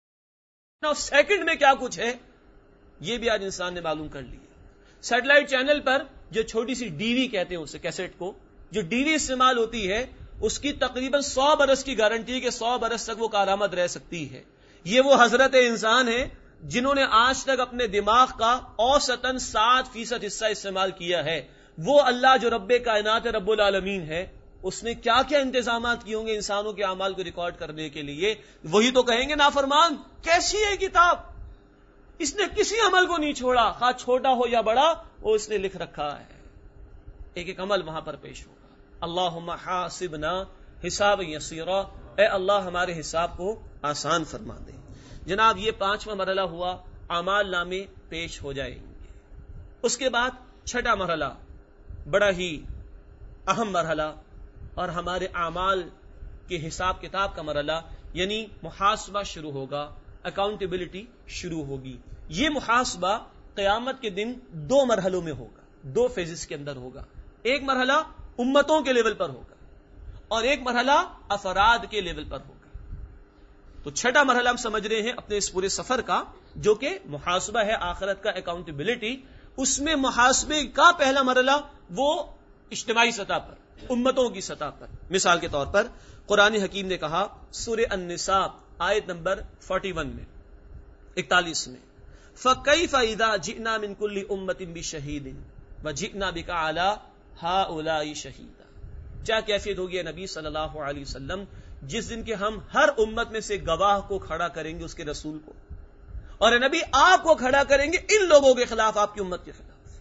سیکنڈ میں کیا کچھ ہے یہ بھی آج انسان نے معلوم کر لیا. سیٹلائٹ چینل پر جو چھوٹی سی ڈی وی کہتے ہیں اسے کیسٹ کو, جو ڈی وی استعمال ہوتی ہے اس کی تقریباً سو برس کی گارنٹی کہ سو برس تک وہ کارآمد رہ سکتی ہے. یہ وہ حضرت انسان ہے جنہوں نے آج تک اپنے دماغ کا اوسطاً سات فیصد حصہ استعمال کیا ہے. وہ اللہ جو رب کائنات رب العالمین ہے, اس نے کیا کیا انتظامات کیے ہوں گے انسانوں کے اعمال کو ریکارڈ کرنے کے لیے. وہی تو کہیں گے نافرمان کیسی ہے کتاب, اس نے کسی عمل کو نہیں چھوڑا, خواہ چھوٹا ہو یا بڑا, وہ اس نے لکھ رکھا ہے. ایک ایک عمل وہاں پر پیش ہوگا. اللہم حاسبنا حساب یسیرا, اے اللہ ہمارے حساب کو آسان فرما دے. جناب یہ پانچواں مرحلہ ہوا, اعمال نامے پیش ہو جائیں گے. اس کے بعد چھٹا مرحلہ, بڑا ہی اہم مرحلہ, اور ہمارے اعمال کے حساب کتاب کا مرحلہ, یعنی محاسبہ شروع ہوگا, اکاؤنٹیبلٹی شروع ہوگی. یہ محاسبہ قیامت کے دن دو مرحلوں میں ہوگا, دو فیزز کے اندر ہوگا. ایک مرحلہ امتوں کے لیول پر ہوگا اور ایک مرحلہ افراد کے لیول پر ہوگا. تو چھٹا مرحلہ ہم سمجھ رہے ہیں اپنے اس پورے سفر کا, جو کہ محاسبہ ہے آخرت کا, اکاؤنٹیبلٹی. اس میں محاسبے کا پہلا مرحلہ وہ اجتماعی سطح پر, امتوں کی سطح پر. مثال کے طور پر قرآن حکیم نے کہا سورہ النساء آیت نمبر اکتالیس میں اکتالیس میں فَكَيْفَ إِذَا جِئْنَا مِن كُلِّ أُمَّةٍ بِشَهِيدٍ وَجِئْنَا بِكَ عَلَى هَؤُلَاءِ شَهِيدًا. کیا کیفیت ہوگی نبی صلی اللہ علیہ وسلم جس دن کے ہم ہر امت میں سے گواہ کو کھڑا کریں گے, اس کے رسول کو, اور نبی آپ کو کھڑا کریں گے ان لوگوں کے خلاف, آپ کی امت کے خلاف.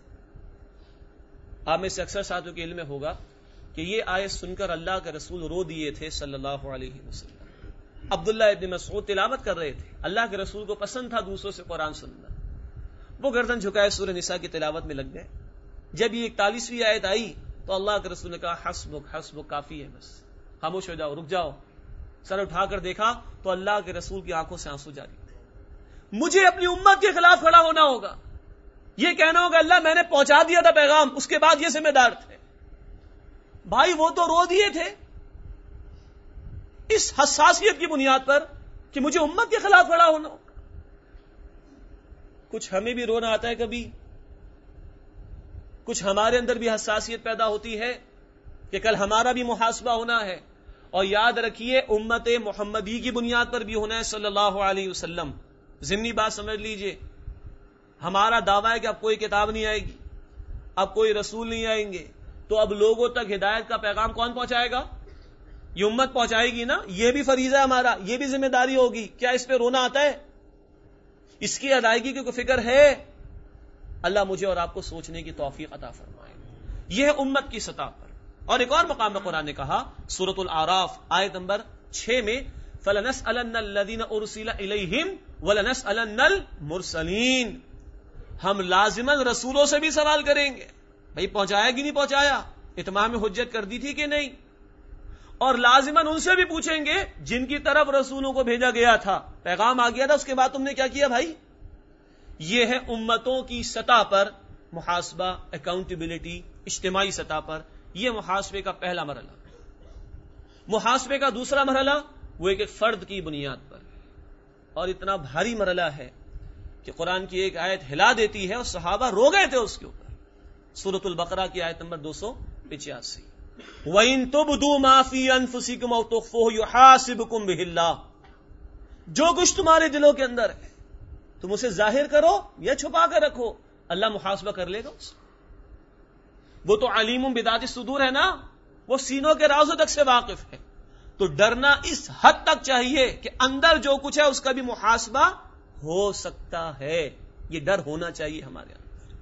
آپ میں سے اکثر ساتھوں کے علم میں ہوگا کہ یہ آیت سن کر اللہ کے رسول رو دیے تھے صلی اللہ علیہ وسلم. عبداللہ ابن مسعود تلاوت کر رہے تھے, اللہ کے رسول کو پسند تھا دوسروں سے قرآن سننا, وہ گردن جھکائے سورہ نساء کی تلاوت میں لگ گئے. جب یہ اکتالیسویں آیت آئی تو اللہ کے رسول نے کہا حسبک حسبک, کافی ہے, بس خاموش ہو جاؤ, رک جاؤ. سر اٹھا کر دیکھا تو اللہ کے رسول کی آنکھوں سے آنسو جاری تھے. مجھے اپنی امت کے خلاف کھڑا ہونا ہوگا, یہ کہنا ہوگا اللہ میں نے پہنچا دیا تھا پیغام, اس کے بعد یہ ذمہ دار تھے. بھائی وہ تو رو دیے تھے اس حساسیت کی بنیاد پر کہ مجھے امت کے خلاف کھڑا ہونا ہوگا. کچھ ہمیں بھی رونا آتا ہے کبھی, کچھ ہمارے اندر بھی حساسیت پیدا ہوتی ہے کہ کل ہمارا بھی محاسبہ ہونا ہے. اور یاد رکھیے امت محمدی کی بنیاد پر بھی ہونا ہے صلی اللہ علیہ وسلم. ضمنی بات سمجھ لیجئے, ہمارا دعویٰ ہے کہ اب کوئی کتاب نہیں آئے گی, اب کوئی رسول نہیں آئیں گے, تو اب لوگوں تک ہدایت کا پیغام کون پہنچائے گا؟ یہ امت پہنچائے گی نا. یہ بھی فریضہ ہے ہمارا, یہ بھی ذمہ داری ہوگی. کیا اس پہ رونا آتا ہے؟ اس کی ادائیگی کی کوئی فکر ہے؟ اللہ مجھے اور آپ کو سوچنے کی توفیق عطا فرمائے. یہ ہے امت کی سطح پر. اور ایک اور مقام میں قرآن نے کہا سورۃ الاعراف آیت نمبر چھ میں فَلَنَسْأَلَنَّ الَّذِينَ أُرْسِلَ إِلَيْهِمْ وَلَنَسْأَلَنَّ الْمُرْسَلِينَ. ہم لازماً رسولوں سے بھی سوال کریں گے, بھئی پہنچایا کہ نہیں پہنچایا, اتمام حجت کر دی تھی کہ نہیں, اور لازماً ان سے بھی پوچھیں گے جن کی طرف رسولوں کو بھیجا گیا تھا, پیغام آ گیا تھا, اس کے بعد تم نے کیا کیا بھائی. یہ ہے امتوں کی سطح پر محاسبہ, اکاؤنٹیبلٹی, اجتماعی سطح پر. یہ محاسبے کا پہلا مرحلہ. محاسبے کا دوسرا مرحلہ وہ ایک ایک فرد کی بنیاد پر, اور اتنا بھاری مرحلہ ہے کہ قرآن کی ایک آیت ہلا دیتی ہے اور صحابہ رو گئے تھے اس کے اوپر. سورۃ البقرہ کی آیت نمبر دو سو پچاسی وَإِن تُبْدُوا مَا فِي أَنفُسِكُمْ أَوْ تُخْفُوهُ يُحَاسِبْكُم بِهِ اللَّهُ. جو کچھ تمہارے دلوں کے اندر ہے تم اسے ظاہر کرو یا چھپا کر رکھو, اللہ محاسبہ کر لے گا اس. وہ تو علیم بذات الصدور ہے نا, وہ سینوں کے رازوں تک سے واقف ہے. تو ڈرنا اس حد تک چاہیے کہ اندر جو کچھ ہے اس کا بھی محاسبہ ہو سکتا ہے. یہ ڈر ہونا چاہیے ہمارے اندر.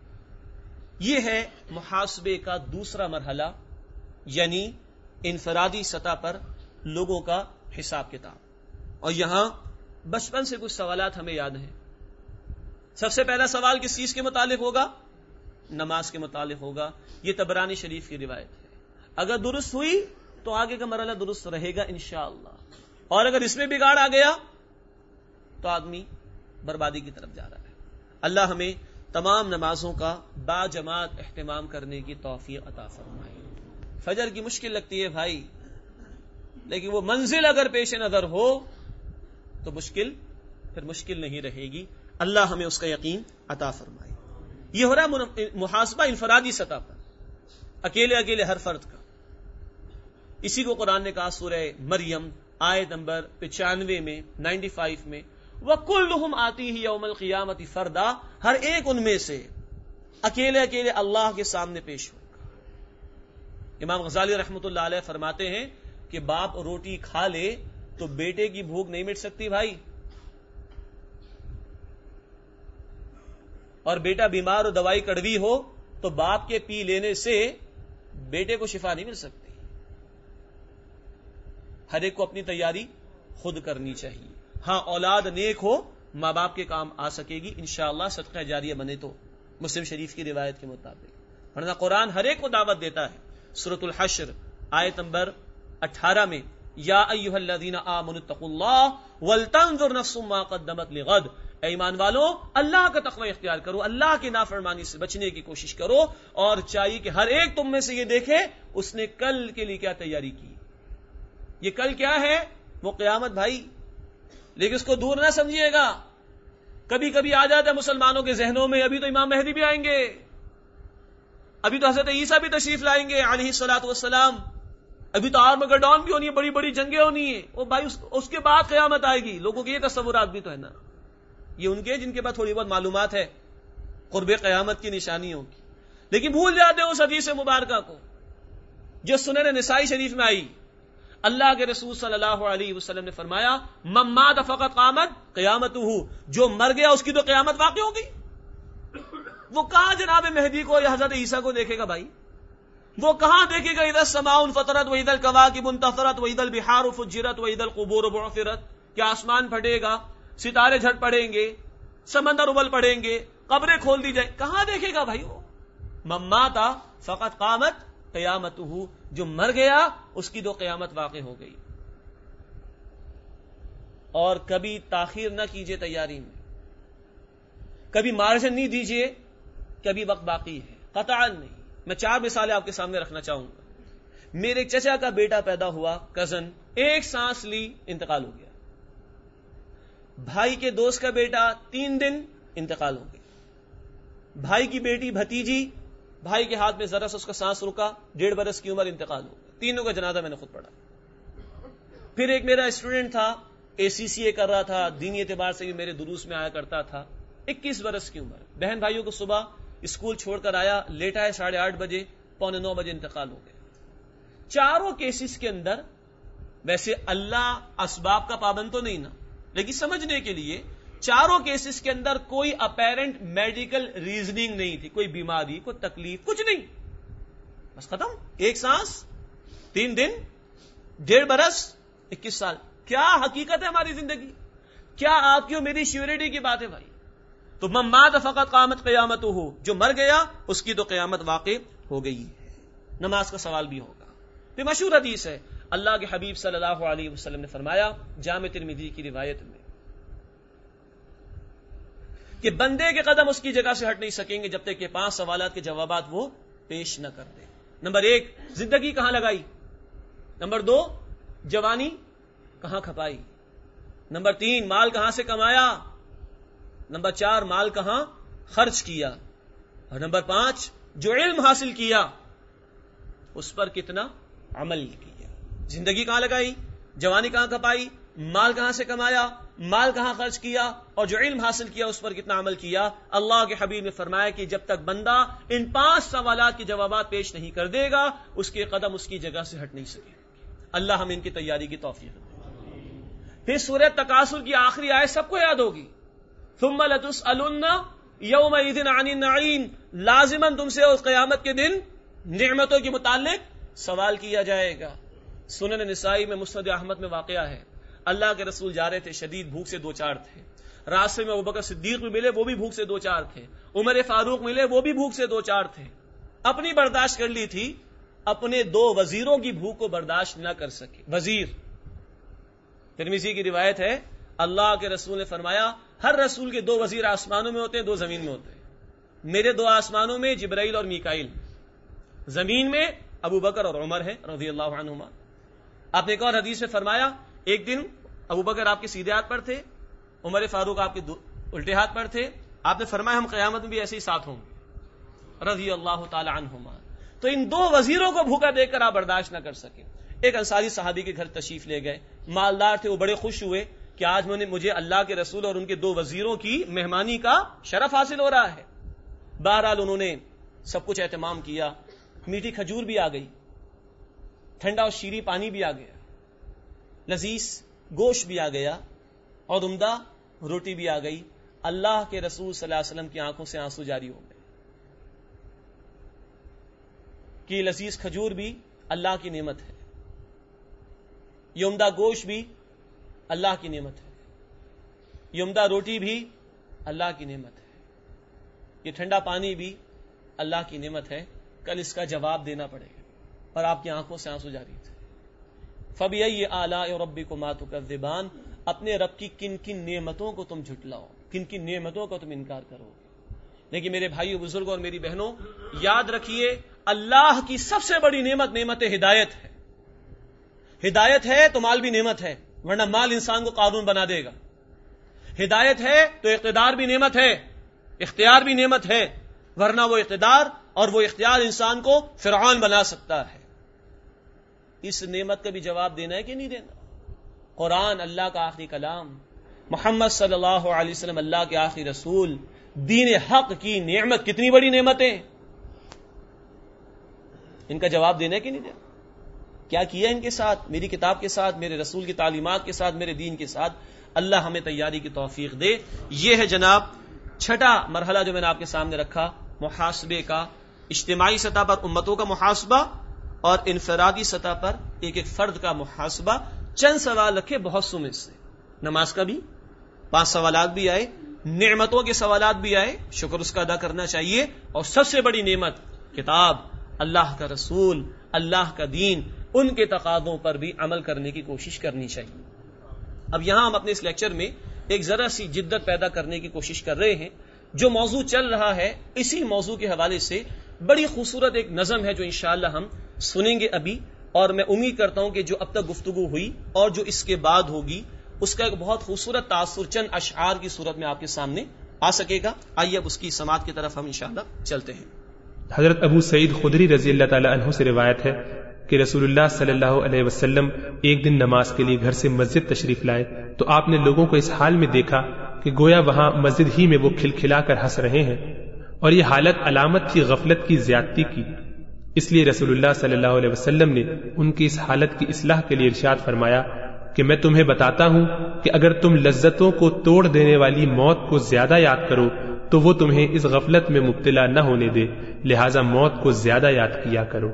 یہ ہے محاسبے کا دوسرا مرحلہ, یعنی انفرادی سطح پر لوگوں کا حساب کتاب. اور یہاں بچپن سے کچھ سوالات ہمیں یاد ہیں. سب سے پہلا سوال کس چیز کے متعلق ہوگا؟ نماز کے متعلق ہوگا. یہ طبرانی شریف کی روایت ہے. اگر درست ہوئی تو آگے کا مرحلہ درست رہے گا انشاءاللہ, اور اگر اس میں بگاڑ آ گیا تو آدمی بربادی کی طرف جا رہا ہے. اللہ ہمیں تمام نمازوں کا با جماعت اہتمام کرنے کی توفیق عطا فرمائے. فجر کی مشکل لگتی ہے بھائی, لیکن وہ منزل اگر پیش نظر ہو تو مشکل پھر مشکل نہیں رہے گی. اللہ ہمیں اس کا یقین عطا فرمائے. یہ ہو رہا ہے محاسبہ انفرادی سطح پر, اکیلے اکیلے ہر فرد کا. اسی کو قرآن نے کہا سورہ مریم آیت نمبر پچانوے میں نائنٹی فائیو میں, وَكُلُّهُمْ آتِيهِ يَوْمَ الْقِيَامَةِ فَرْدًا, ہر ایک ان میں سے اکیلے اکیلے اللہ کے سامنے پیش ہوگا. امام غزالی رحمۃ اللہ علیہ فرماتے ہیں کہ باپ روٹی کھا لے تو بیٹے کی بھوک نہیں مٹ سکتی بھائی, اور بیٹا بیمار اور دوائی کڑوی ہو تو باپ کے پی لینے سے بیٹے کو شفا نہیں مل سکتی. ہر ایک کو اپنی تیاری خود کرنی چاہیے. ہاں اولاد نیک ہو ماں باپ کے کام آ سکے گی انشاءاللہ, صدقہ جاریہ بنے تو, مسلم شریف کی روایت کے مطابق. ورنہ قرآن ہر ایک کو دعوت دیتا ہے. سورۃ الحشر آیت نمبر اٹھارہ میں, یا ایھا الذین آمنوا اتقوا اللہ ولتنظر نفس ما قدمت لغد, اے ایمان والو اللہ کا تقوی اختیار کرو, اللہ کی نافرمانی سے بچنے کی کوشش کرو, اور چاہیے کہ ہر ایک تم میں سے یہ دیکھے اس نے کل کے لیے کیا تیاری کی. یہ کل کیا ہے؟ وہ قیامت بھائی. لیکن اس کو دور نہ سمجھیے گا. کبھی کبھی آ جاتا ہے مسلمانوں کے ذہنوں میں ابھی تو امام مہدی بھی آئیں گے, ابھی تو حضرت عیسیٰ بھی تشریف لائیں گے علیہ الصلوۃ والسلام, ابھی تو آرمگڈون بھی ہونی ہے, بڑی بڑی جنگیں ہونی ہیں. وہ بھائی اس, اس کے بعد قیامت آئے گی. لوگوں کے یہ تصورات بھی تو ہے نا, یہ ان کے جن کے پاس تھوڑی بہت معلومات ہے قرب قیامت کی نشانیوں کی, لیکن بھول جاتے ہیں اس حدیث مبارکہ کو جو سنن نسائی شریف میں آئی. اللہ کے رسول صلی اللہ علیہ وسلم نے فرمایا, من مات فقط قامت قیامتہ, جو مر گیا اس کی تو قیامت واقع ہو گئی. وہ کہاں جناب مہدی کو یا حضرت عیسیٰ کو دیکھے گا بھائی؟ وہ کہاں دیکھے گا اذا السماء انفطرت واذا الکواکب انتثرت واذا البحار فجرت واذا القبور بعثرت, کیا آسمان پھٹے گا, ستارے جھٹ پڑیں گے, سمندر ابل پڑیں گے, قبریں کھول دی جائیں, کہاں دیکھے گا بھائی؟ وہ من مات فقط قامت قیامتہ, جو مر گیا اس کی تو قیامت واقع ہو گئی. اور کبھی تاخیر نہ کیجیے تیاری میں, کبھی مارجن نہیں دیجیے, کبھی وقت باقی ہے, قطعا نہیں. میں چار مثالیں آپ کے سامنے رکھنا چاہوں گا. میرے چچا کا بیٹا پیدا ہوا, کزن, ایک سانس لی انتقال ہو گیا. بھائی کے دوست کا بیٹا تین دن انتقال ہو گیا. بھائی کی بیٹی بھتیجی, بھائی کے ہاتھ میں ذرا سا اس کا سانس رکا, ڈیڑھ برس کی عمر, انتقال ہو گیا. تینوں کا جنازہ میں نے خود پڑھا. پھر ایک میرا اسٹوڈنٹ تھا, اے سی سی اے کر رہا تھا, دینی اعتبار سے بھی میرے دروس میں آیا کرتا تھا, اکیس برس کی عمر, بہن بھائیوں کو صبح اسکول چھوڑ کر آیا, لیٹ آیا ساڑھے آٹھ بجے, پونے نو بجے انتقال ہو گیا. چاروں کیسز کے اندر ویسے اللہ اسباب کا پابند تو نہیں نا, لیکن سمجھنے کے لیے چاروں کیسز کے اندر کوئی اپیرنٹ میڈیکل ریزننگ نہیں تھی, کوئی بیماری, کوئی تکلیف, کچھ نہیں, بس ختم. ایک سانس, تین دن, ڈیڑھ برس, اکیس سال. کیا حقیقت ہے ہماری زندگی, کیا آپ کی اور میری شیورٹی کی بات ہے بھائی؟ تو من مات فقط قامت قیامتہ, جو مر گیا اس کی تو قیامت واقع ہو گئی ہے. نماز کا سوال بھی ہوگا. یہ مشہور حدیث ہے, اللہ کے حبیب صلی اللہ علیہ وسلم نے فرمایا جامع ترمذی کی روایت میں کہ بندے کے قدم اس کی جگہ سے ہٹ نہیں سکیں گے جب تک کہ پانچ سوالات کے جوابات وہ پیش نہ کر دے. نمبر ایک, زندگی کہاں لگائی؟ نمبر دو, جوانی کہاں کھپائی؟ نمبر تین, مال کہاں سے کمایا؟ نمبر چار, مال کہاں خرچ کیا؟ اور نمبر پانچ, جو علم حاصل کیا اس پر کتنا عمل کیا؟ زندگی کہاں لگائی, جوانی کہاں کھپائی, مال کہاں سے کمایا, مال کہاں خرچ کیا, اور جو علم حاصل کیا اس پر کتنا عمل کیا. اللہ کے حبیب نے فرمایا کہ جب تک بندہ ان پانچ سوالات کے جوابات پیش نہیں کر دے گا اس کے قدم اس کی جگہ سے ہٹ نہیں سکے. اللہ ہم ان کی تیاری کی توفیق دے. پھر سورہ تکاثر کی آخری آیت سب کو یاد ہوگی, ثم لتسألن یومئذ عن النعیم, لازماً تم سے اس قیامت کے دن نعمتوں کے متعلق سوال کیا جائے گا. سنن نسائی میں مسند احمد میں واقعہ ہے, اللہ کے رسول جا رہے تھے, شدید بھوک سے دو چار تھے. راستے میں ابوبکر صدیق بھی ملے, وہ بھی بھوک سے دو چار تھے. عمر فاروق ملے, وہ بھی بھوک سے دو چار تھے. اپنی برداشت کر لی تھی, اپنے دو وزیروں کی بھوک کو برداشت نہ کر سکے. وزیر, ترمذی کی روایت ہے, اللہ کے رسول نے فرمایا ہر رسول کے دو وزیر آسمانوں میں ہوتے ہیں, دو زمین میں ہوتے ہیں. میرے دو آسمانوں میں جبرائیل اور میکائیل, زمین میں ابو بکر اور عمر ہیں رضی اللہ عنہما. آپ نے ایک اور حدیث میں فرمایا ایک دن ابو بکر آپ کے سیدھے ہاتھ پر تھے, عمر فاروق آپ کے الٹے ہاتھ پر تھے، آپ نے فرمایا ہم قیامت میں بھی ایسے ہی ساتھ ہوں گے رضی اللہ تعالی عنہما. تو ان دو وزیروں کو بھوکا دیکھ کر آپ برداشت نہ کر سکے. ایک انصاری صحابی کے گھر تشریف لے گئے، مالدار تھے، وہ بڑے خوش ہوئے کہ آج میں نے مجھے اللہ کے رسول اور ان کے دو وزیروں کی مہمانی کا شرف حاصل ہو رہا ہے. بہرحال انہوں نے سب کچھ اہتمام کیا، میٹھی کھجور بھی آ گئی، ٹھنڈا اور شیریں پانی بھی آ گیا، لذیذ گوشت بھی آ گیا اور عمدہ روٹی بھی آ گئی. اللہ کے رسول صلی اللہ علیہ وسلم کی آنکھوں سے آنسو جاری ہو گئے کہ لذیذ کھجور بھی اللہ کی نعمت ہے، یہ عمدہ گوشت بھی اللہ کی نعمت ہے، یہ عمدہ روٹی بھی اللہ کی نعمت ہے، یہ ٹھنڈا پانی بھی اللہ کی نعمت ہے. کل اس کا جواب دینا پڑے گا. اور آپ کی آنکھوں سے آنسو جاری تھے. فَبِأَيِّ آلَاءِ رَبِّكُمَا تُكَذِّبَانِ، اپنے رب کی کن کن نعمتوں کو تم جھٹلاؤ، کن کن نعمتوں کو تم انکار کرو. لیکن میرے بھائیو بزرگوں اور میری بہنوں، یاد رکھیے اللہ کی سب سے بڑی نعمت نعمت ہدایت ہے. ہدایت ہے تو مال بھی نعمت ہے، ورنہ مال انسان کو قارون بنا دے گا. ہدایت ہے تو اقتدار بھی نعمت ہے، اختیار بھی نعمت ہے، ورنہ وہ اقتدار اور وہ اختیار انسان کو فرعون بنا سکتا ہے. اس نعمت کا بھی جواب دینا ہے کہ نہیں دینا؟ قرآن اللہ کا آخری کلام، محمد صلی اللہ علیہ وسلم اللہ کے آخری رسول، دین حق کی نعمت، کتنی بڑی نعمتیں، ان کا جواب دینا ہے کہ نہیں دینا؟ کیا کیا ان کے ساتھ، میری کتاب کے ساتھ، میرے رسول کی تعلیمات کے ساتھ، میرے دین کے ساتھ؟ اللہ ہمیں تیاری کی توفیق دے. یہ ہے جناب چھٹا مرحلہ جو میں نے آپ کے سامنے رکھا، محاسبے کا. اجتماعی سطح پر امتوں کا محاسبہ اور انفرادی سطح پر ایک ایک فرد کا محاسبہ. چند سوال رکھے بہت سمجھ سے. نماز کا بھی پانچ سوالات بھی آئے، نعمتوں کے سوالات بھی آئے، شکر اس کا ادا کرنا چاہیے. اور سب سے بڑی نعمت کتاب، اللہ کا رسول، اللہ کا دین، ان کے تقاضوں پر بھی عمل کرنے کی کوشش کرنی چاہیے. اب یہاں ہم اپنے اس لیکچر میں ایک ذرا سی جدت پیدا کرنے کی کوشش کر رہے ہیں. جو موضوع چل رہا ہے اسی موضوع کے حوالے سے بڑی خوبصورت ایک نظم ہے جو انشاءاللہ ہم سنیں گے ابھی، اور میں امید کرتا ہوں کہ جو اب تک گفتگو ہوئی اور جو اس کے بعد ہوگی اس کا ایک بہت خوبصورت تاثر چند اشعار کی صورت میں آپ کے سامنے آ سکے گا. آئیے اب اس کی سماعت کی طرف ہم انشاءاللہ چلتے ہیں. حضرت ابو سعید خدری رضی اللہ تعالی عنہ سے روایت ہے کہ رسول اللہ صلی اللہ علیہ وسلم ایک دن نماز کے لیے گھر سے مسجد تشریف لائے تو آپ نے لوگوں کو اس حال میں دیکھا کہ گویا وہاں مسجد ہی میں وہ کھلکھلا کر ہنس رہے ہیں، اور یہ حالت علامت تھی غفلت کی، زیادتی کی. اس لیے رسول اللہ صلی اللہ علیہ وسلم نے ان کی اس حالت کی اصلاح کے لیے ارشاد فرمایا کہ میں تمہیں بتاتا ہوں کہ اگر تم لذتوں کو توڑ دینے والی موت کو زیادہ یاد کرو تو وہ تمہیں اس غفلت میں مبتلا نہ ہونے دے، لہذا موت کو زیادہ یاد کیا کرو.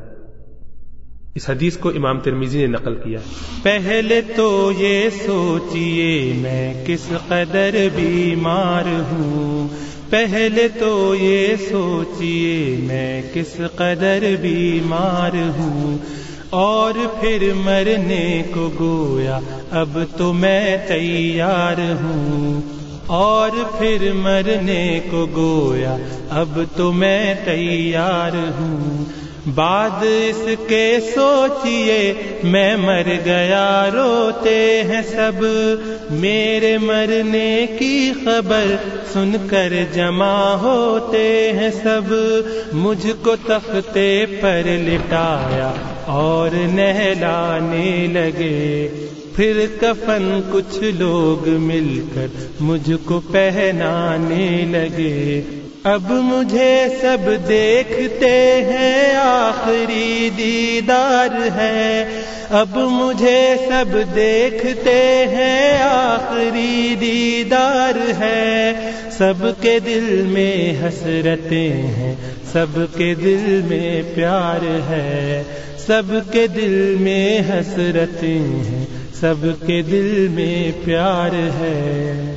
اس حدیث کو امام ترمذی نے نقل کیا. پہلے تو یہ سوچئے میں کس قدر بیمار ہوں، پہلے تو یہ سوچئے میں کس قدر بیمار ہوں، اور پھر مرنے کو گویا اب تو میں تیار ہوں، اور پھر مرنے کو گویا اب تو میں تیار ہوں. بعد اس کے سوچئے میں مر گیا روتے ہیں سب، میرے مرنے کی خبر سن کر جمع ہوتے ہیں سب. مجھ کو تختے پر لٹایا اور نہلانے لگے، پھر کفن کچھ لوگ مل کر مجھ کو پہنانے لگے. اب مجھے سب دیکھتے ہیں آخری دیدار ہے، اب مجھے سب دیکھتے ہیں آخری دیدار ہے. سب کے دل میں حسرتیں ہیں، سب کے دل میں پیار ہے، سب کے دل میں حسرتیں ہیں، سب کے دل میں پیار ہے.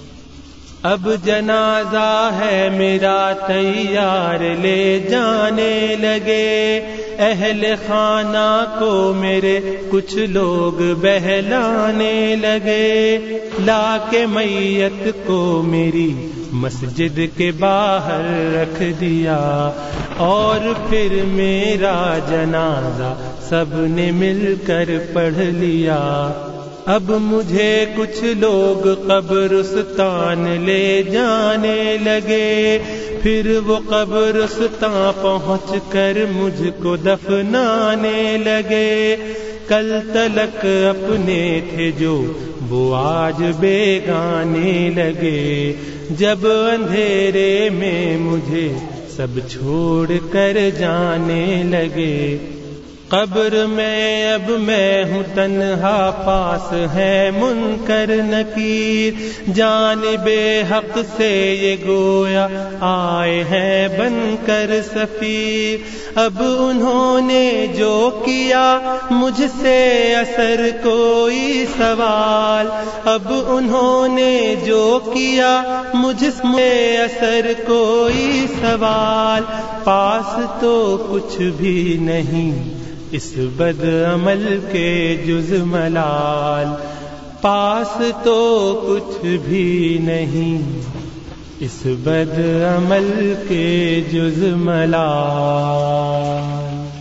اب جنازہ ہے میرا تیار لے جانے لگے، اہل خانہ کو میرے کچھ لوگ بہلانے لگے. لا کے میت کو میری مسجد کے باہر رکھ دیا، اور پھر میرا جنازہ سب نے مل کر پڑھ لیا. اب مجھے کچھ لوگ قبرستان لے جانے لگے، پھر وہ قبرستان پہنچ کر مجھ کو دفنانے لگے۔ کل تلک اپنے تھے جو وہ آج بیگانے لگے، جب اندھیرے میں مجھے سب چھوڑ کر جانے لگے۔ قبر میں اب میں ہوں تنہا، پاس ہے منکر نکیر، جانب حق سے یہ گویا آئے ہیں بن کر سفیر۔ اب انہوں نے جو کیا مجھ سے اثر کوئی سوال، اب انہوں نے جو کیا مجھ سے اثر کوئی سوال، پاس تو کچھ بھی نہیں اس بد عمل کے جز ملال، پاس تو کچھ بھی نہیں اس بد عمل کے جز ملال۔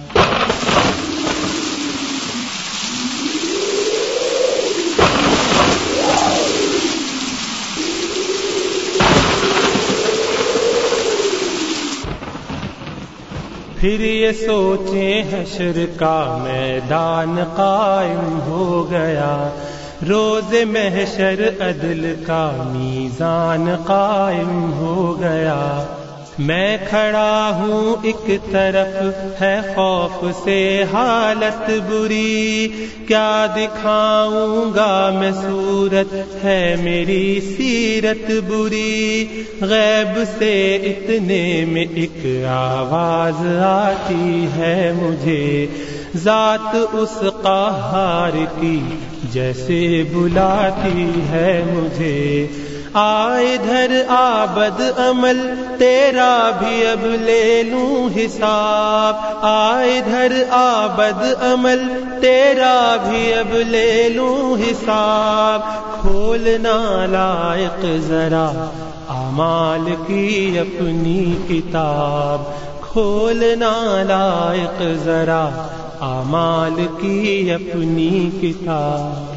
پھر یہ سوچیں حشر کا میدان قائم ہو گیا، روز محشر عدل کا میزان قائم ہو گیا۔ میں کھڑا ہوں ایک طرف ہے خوف سے حالت بری، کیا دکھاؤں گا میں صورت ہے میری سیرت بری۔ غیب سے اتنے میں ایک آواز آتی ہے مجھے، ذات اس قہار کی جیسے بلاتی ہے مجھے۔ آ ادھر آ بد عمل تیرا بھی اب لے لوں حساب، آ ادھر آ بد عمل تیرا بھی اب لے لوں حساب۔ کھولنا لائق ذرا اعمال کی اپنی کتاب، کھولنا لائق ذرا اعمال کی اپنی کتاب۔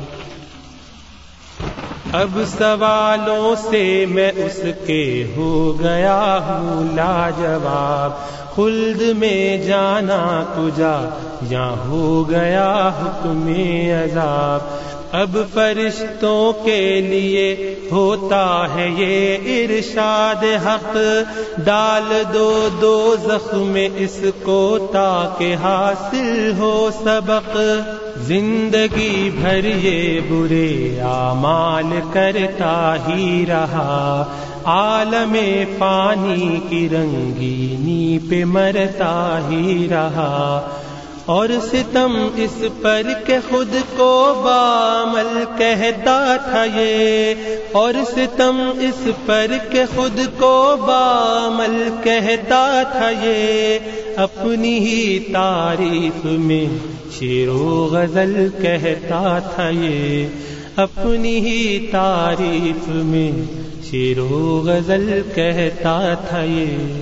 اب سوالوں سے میں اس کے ہو گیا ہوں لاجواب، خلد میں جانا کجا یا ہو گیا حکم عذاب۔ اب فرشتوں کے لیے ہوتا ہے یہ ارشاد حق، ڈال دو دوزخ میں اس کو تاکہ حاصل ہو سبق۔ زندگی بھر یہ برے اعمال کرتا ہی رہا، عالم فانی کی رنگینی پہ مرتا ہی رہا۔ اور ستم اس پر کہ خود کو بعمل کہتا تھا یہ، اور ستم اس پر کہ خود کو بعمل کہتا تھا یہ۔ اپنی ہی تعریف میں شعر و غزل کہتا تھا یہ، اپنی ہی تعریف میں شعر و غزل کہتا تھا یہ۔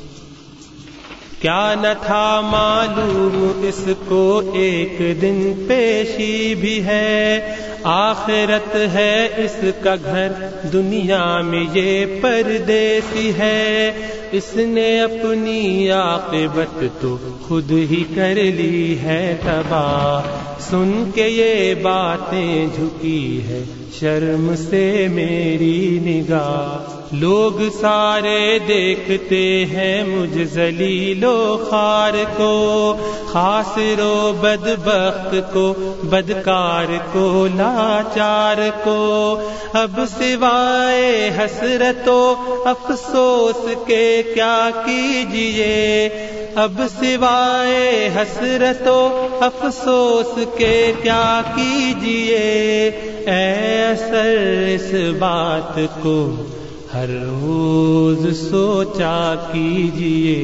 کیا نہ تھا معلوم اس کو ایک دن پیشی بھی ہے، آخرت ہے اس کا گھر دنیا میں یہ پردیسی ہے۔ اس نے اپنی عاقبت تو خود ہی کر لی ہے تباہ، سن کے یہ باتیں جھکی ہے شرم سے میری نگاہ۔ لوگ سارے دیکھتے ہیں مجھ ذلیل و خوار کو، خاسر و بدبخت کو، بدکار کو، لاچار کو۔ اب سوائے حسرت و افسوس کے کیا کیجئے، اب سوائے حسرت و افسوس کے کیا کیجئے۔ اے اثر اس بات کو ہر روز سوچا کیجئے،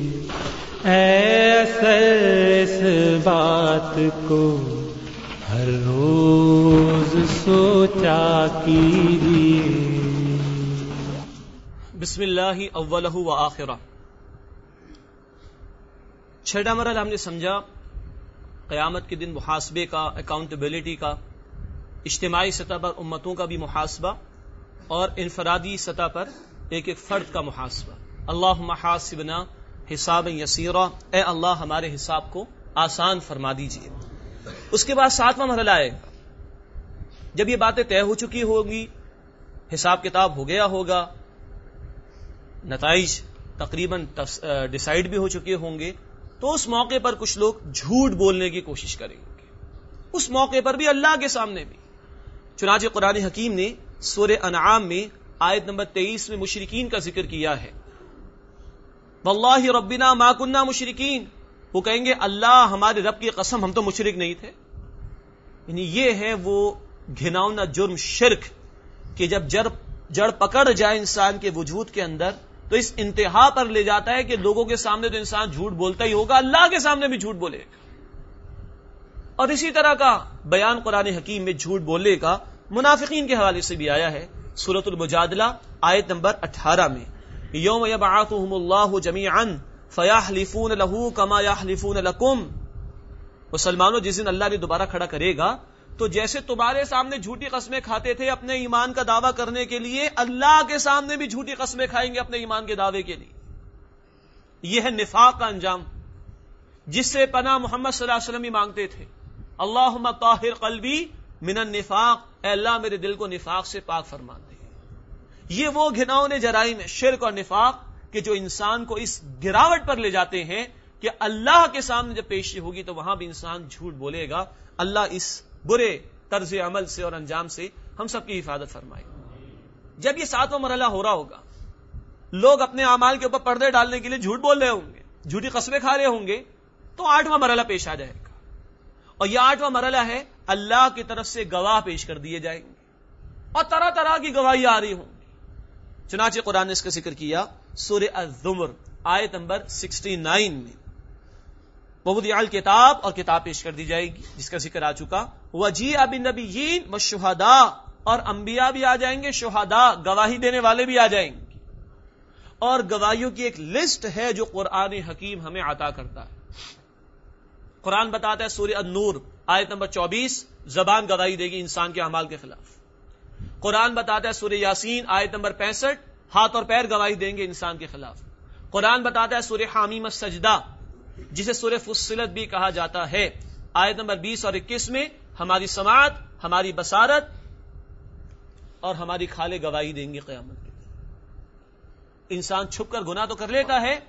اے اثر اس بات کو ہر روز سوچا کیجئے۔ بسم اللہ اولہ و آخرہ۔ چھٹا مرحلہ ہم نے سمجھا قیامت کے دن محاسبے کا، اکاؤنٹیبلٹی کا، اجتماعی سطح پر امتوں کا بھی محاسبہ اور انفرادی سطح پر ایک ایک فرد کا محاسبہ. اللہم حاسبنا حسابا یسیرا، اے اللہ ہمارے حساب کو آسان فرما دیجیے. اس کے بعد ساتواں مرحلہ آئے گا. جب یہ باتیں طے ہو چکی ہوگی، حساب کتاب ہو گیا ہوگا، نتائج تقریباً ڈیسائیڈ بھی ہو چکے ہوں گے، تو اس موقع پر کچھ لوگ جھوٹ بولنے کی کوشش کریں گے. اس موقع پر بھی اللہ کے سامنے بھی. چنانچہ قرآن حکیم نے سورہ انعام میں آیت نمبر تیئیس میں مشرکین کا ذکر کیا ہے. واللہ ربنا ما کننا مشرکین، وہ کہیں گے اللہ ہمارے رب کی قسم ہم تو مشرک نہیں تھے. یعنی یہ ہے وہ گھناؤنا جرم شرک کہ جب جڑ جڑ پکڑ جائے انسان کے وجود کے اندر تو اس انتہا پر لے جاتا ہے کہ لوگوں کے سامنے تو انسان جھوٹ بولتا ہی ہوگا، اللہ کے سامنے بھی جھوٹ بولے گا. اور اسی طرح کا بیان قرآن حکیم میں جھوٹ بولنے کا منافقین کے حوالے سے بھی آیا ہے. سورۃ المجادلہ آیت نمبر اٹھارہ میں یوم یبعثهم اللہ جمیعا فیحلفون له کما یحلفون لکم. مسلمانوں جس دن اللہ نے دوبارہ کھڑا کرے گا تو جیسے تمہارے سامنے جھوٹی قسمیں کھاتے تھے اپنے ایمان کا دعویٰ کرنے کے لیے، اللہ کے سامنے بھی جھوٹی قسمیں کھائیں گے اپنے ایمان کے دعوے کے لیے. یہ ہے نفاق کا انجام جس سے پناہ محمد صلی اللہ علیہ وسلم ہی مانگتے تھے. اللہم طاہر قلبی من النفاق، اے اللہ میرے دل کو نفاق سے پاک فرما دے. یہ وہ گھناؤنے جرائم ہے شرک اور نفاق کہ جو انسان کو اس گراوٹ پر لے جاتے ہیں کہ اللہ کے سامنے جب پیشی ہوگی تو وہاں بھی انسان جھوٹ بولے گا. اللہ اس برے طرز عمل سے اور انجام سے ہم سب کی حفاظت فرمائے. جب یہ ساتواں مرحلہ ہو رہا ہوگا، لوگ اپنے اعمال کے اوپر پردے ڈالنے کے لیے جھوٹ بول رہے ہوں گے، جھوٹی قسمیں کھا رہے ہوں گے، تو آٹھواں مرحلہ پیش آ جائے گا. اور یہ آٹھواں مرحلہ ہے اللہ کی طرف سے گواہ پیش کر دیے جائیں گے اور طرح طرح کی گواہی آ رہی ہوں گی. چنانچہ قرآن نے اس کا ذکر کیا سورہ الزمر آیت نمبر سکسٹی نائن میں. ووضع الکتاب، اور کتاب پیش کر دی جائے گی جس کا ذکر آ چکا. وجیء بالنبیین والشہداء، اور انبیاء بھی آ جائیں گے، شہداء گواہی دینے والے بھی آ جائیں گے. اور گواہیوں کی ایک لسٹ ہے جو قرآن حکیم ہمیں عطا کرتا ہے. قرآن بتاتا ہے سورہ النور آیت نمبر چوبیس، زبان گواہی دے گی انسان کے اعمال کے خلاف. قرآن بتاتا ہے سورہ یاسین آیت نمبر پینسٹھ، ہاتھ اور پیر گواہی دیں گے انسان کے خلاف. قرآن بتاتا ہے سورہ حامیم السجدہ جسے سورہ فصلت بھی کہا جاتا ہے، آیت نمبر بیس اور اکیس میں ہماری سماعت، ہماری بصارت اور ہماری کھالیں گواہی دیں گے قیامت کے دن. انسان چھپ کر گناہ تو کر لیتا ہے،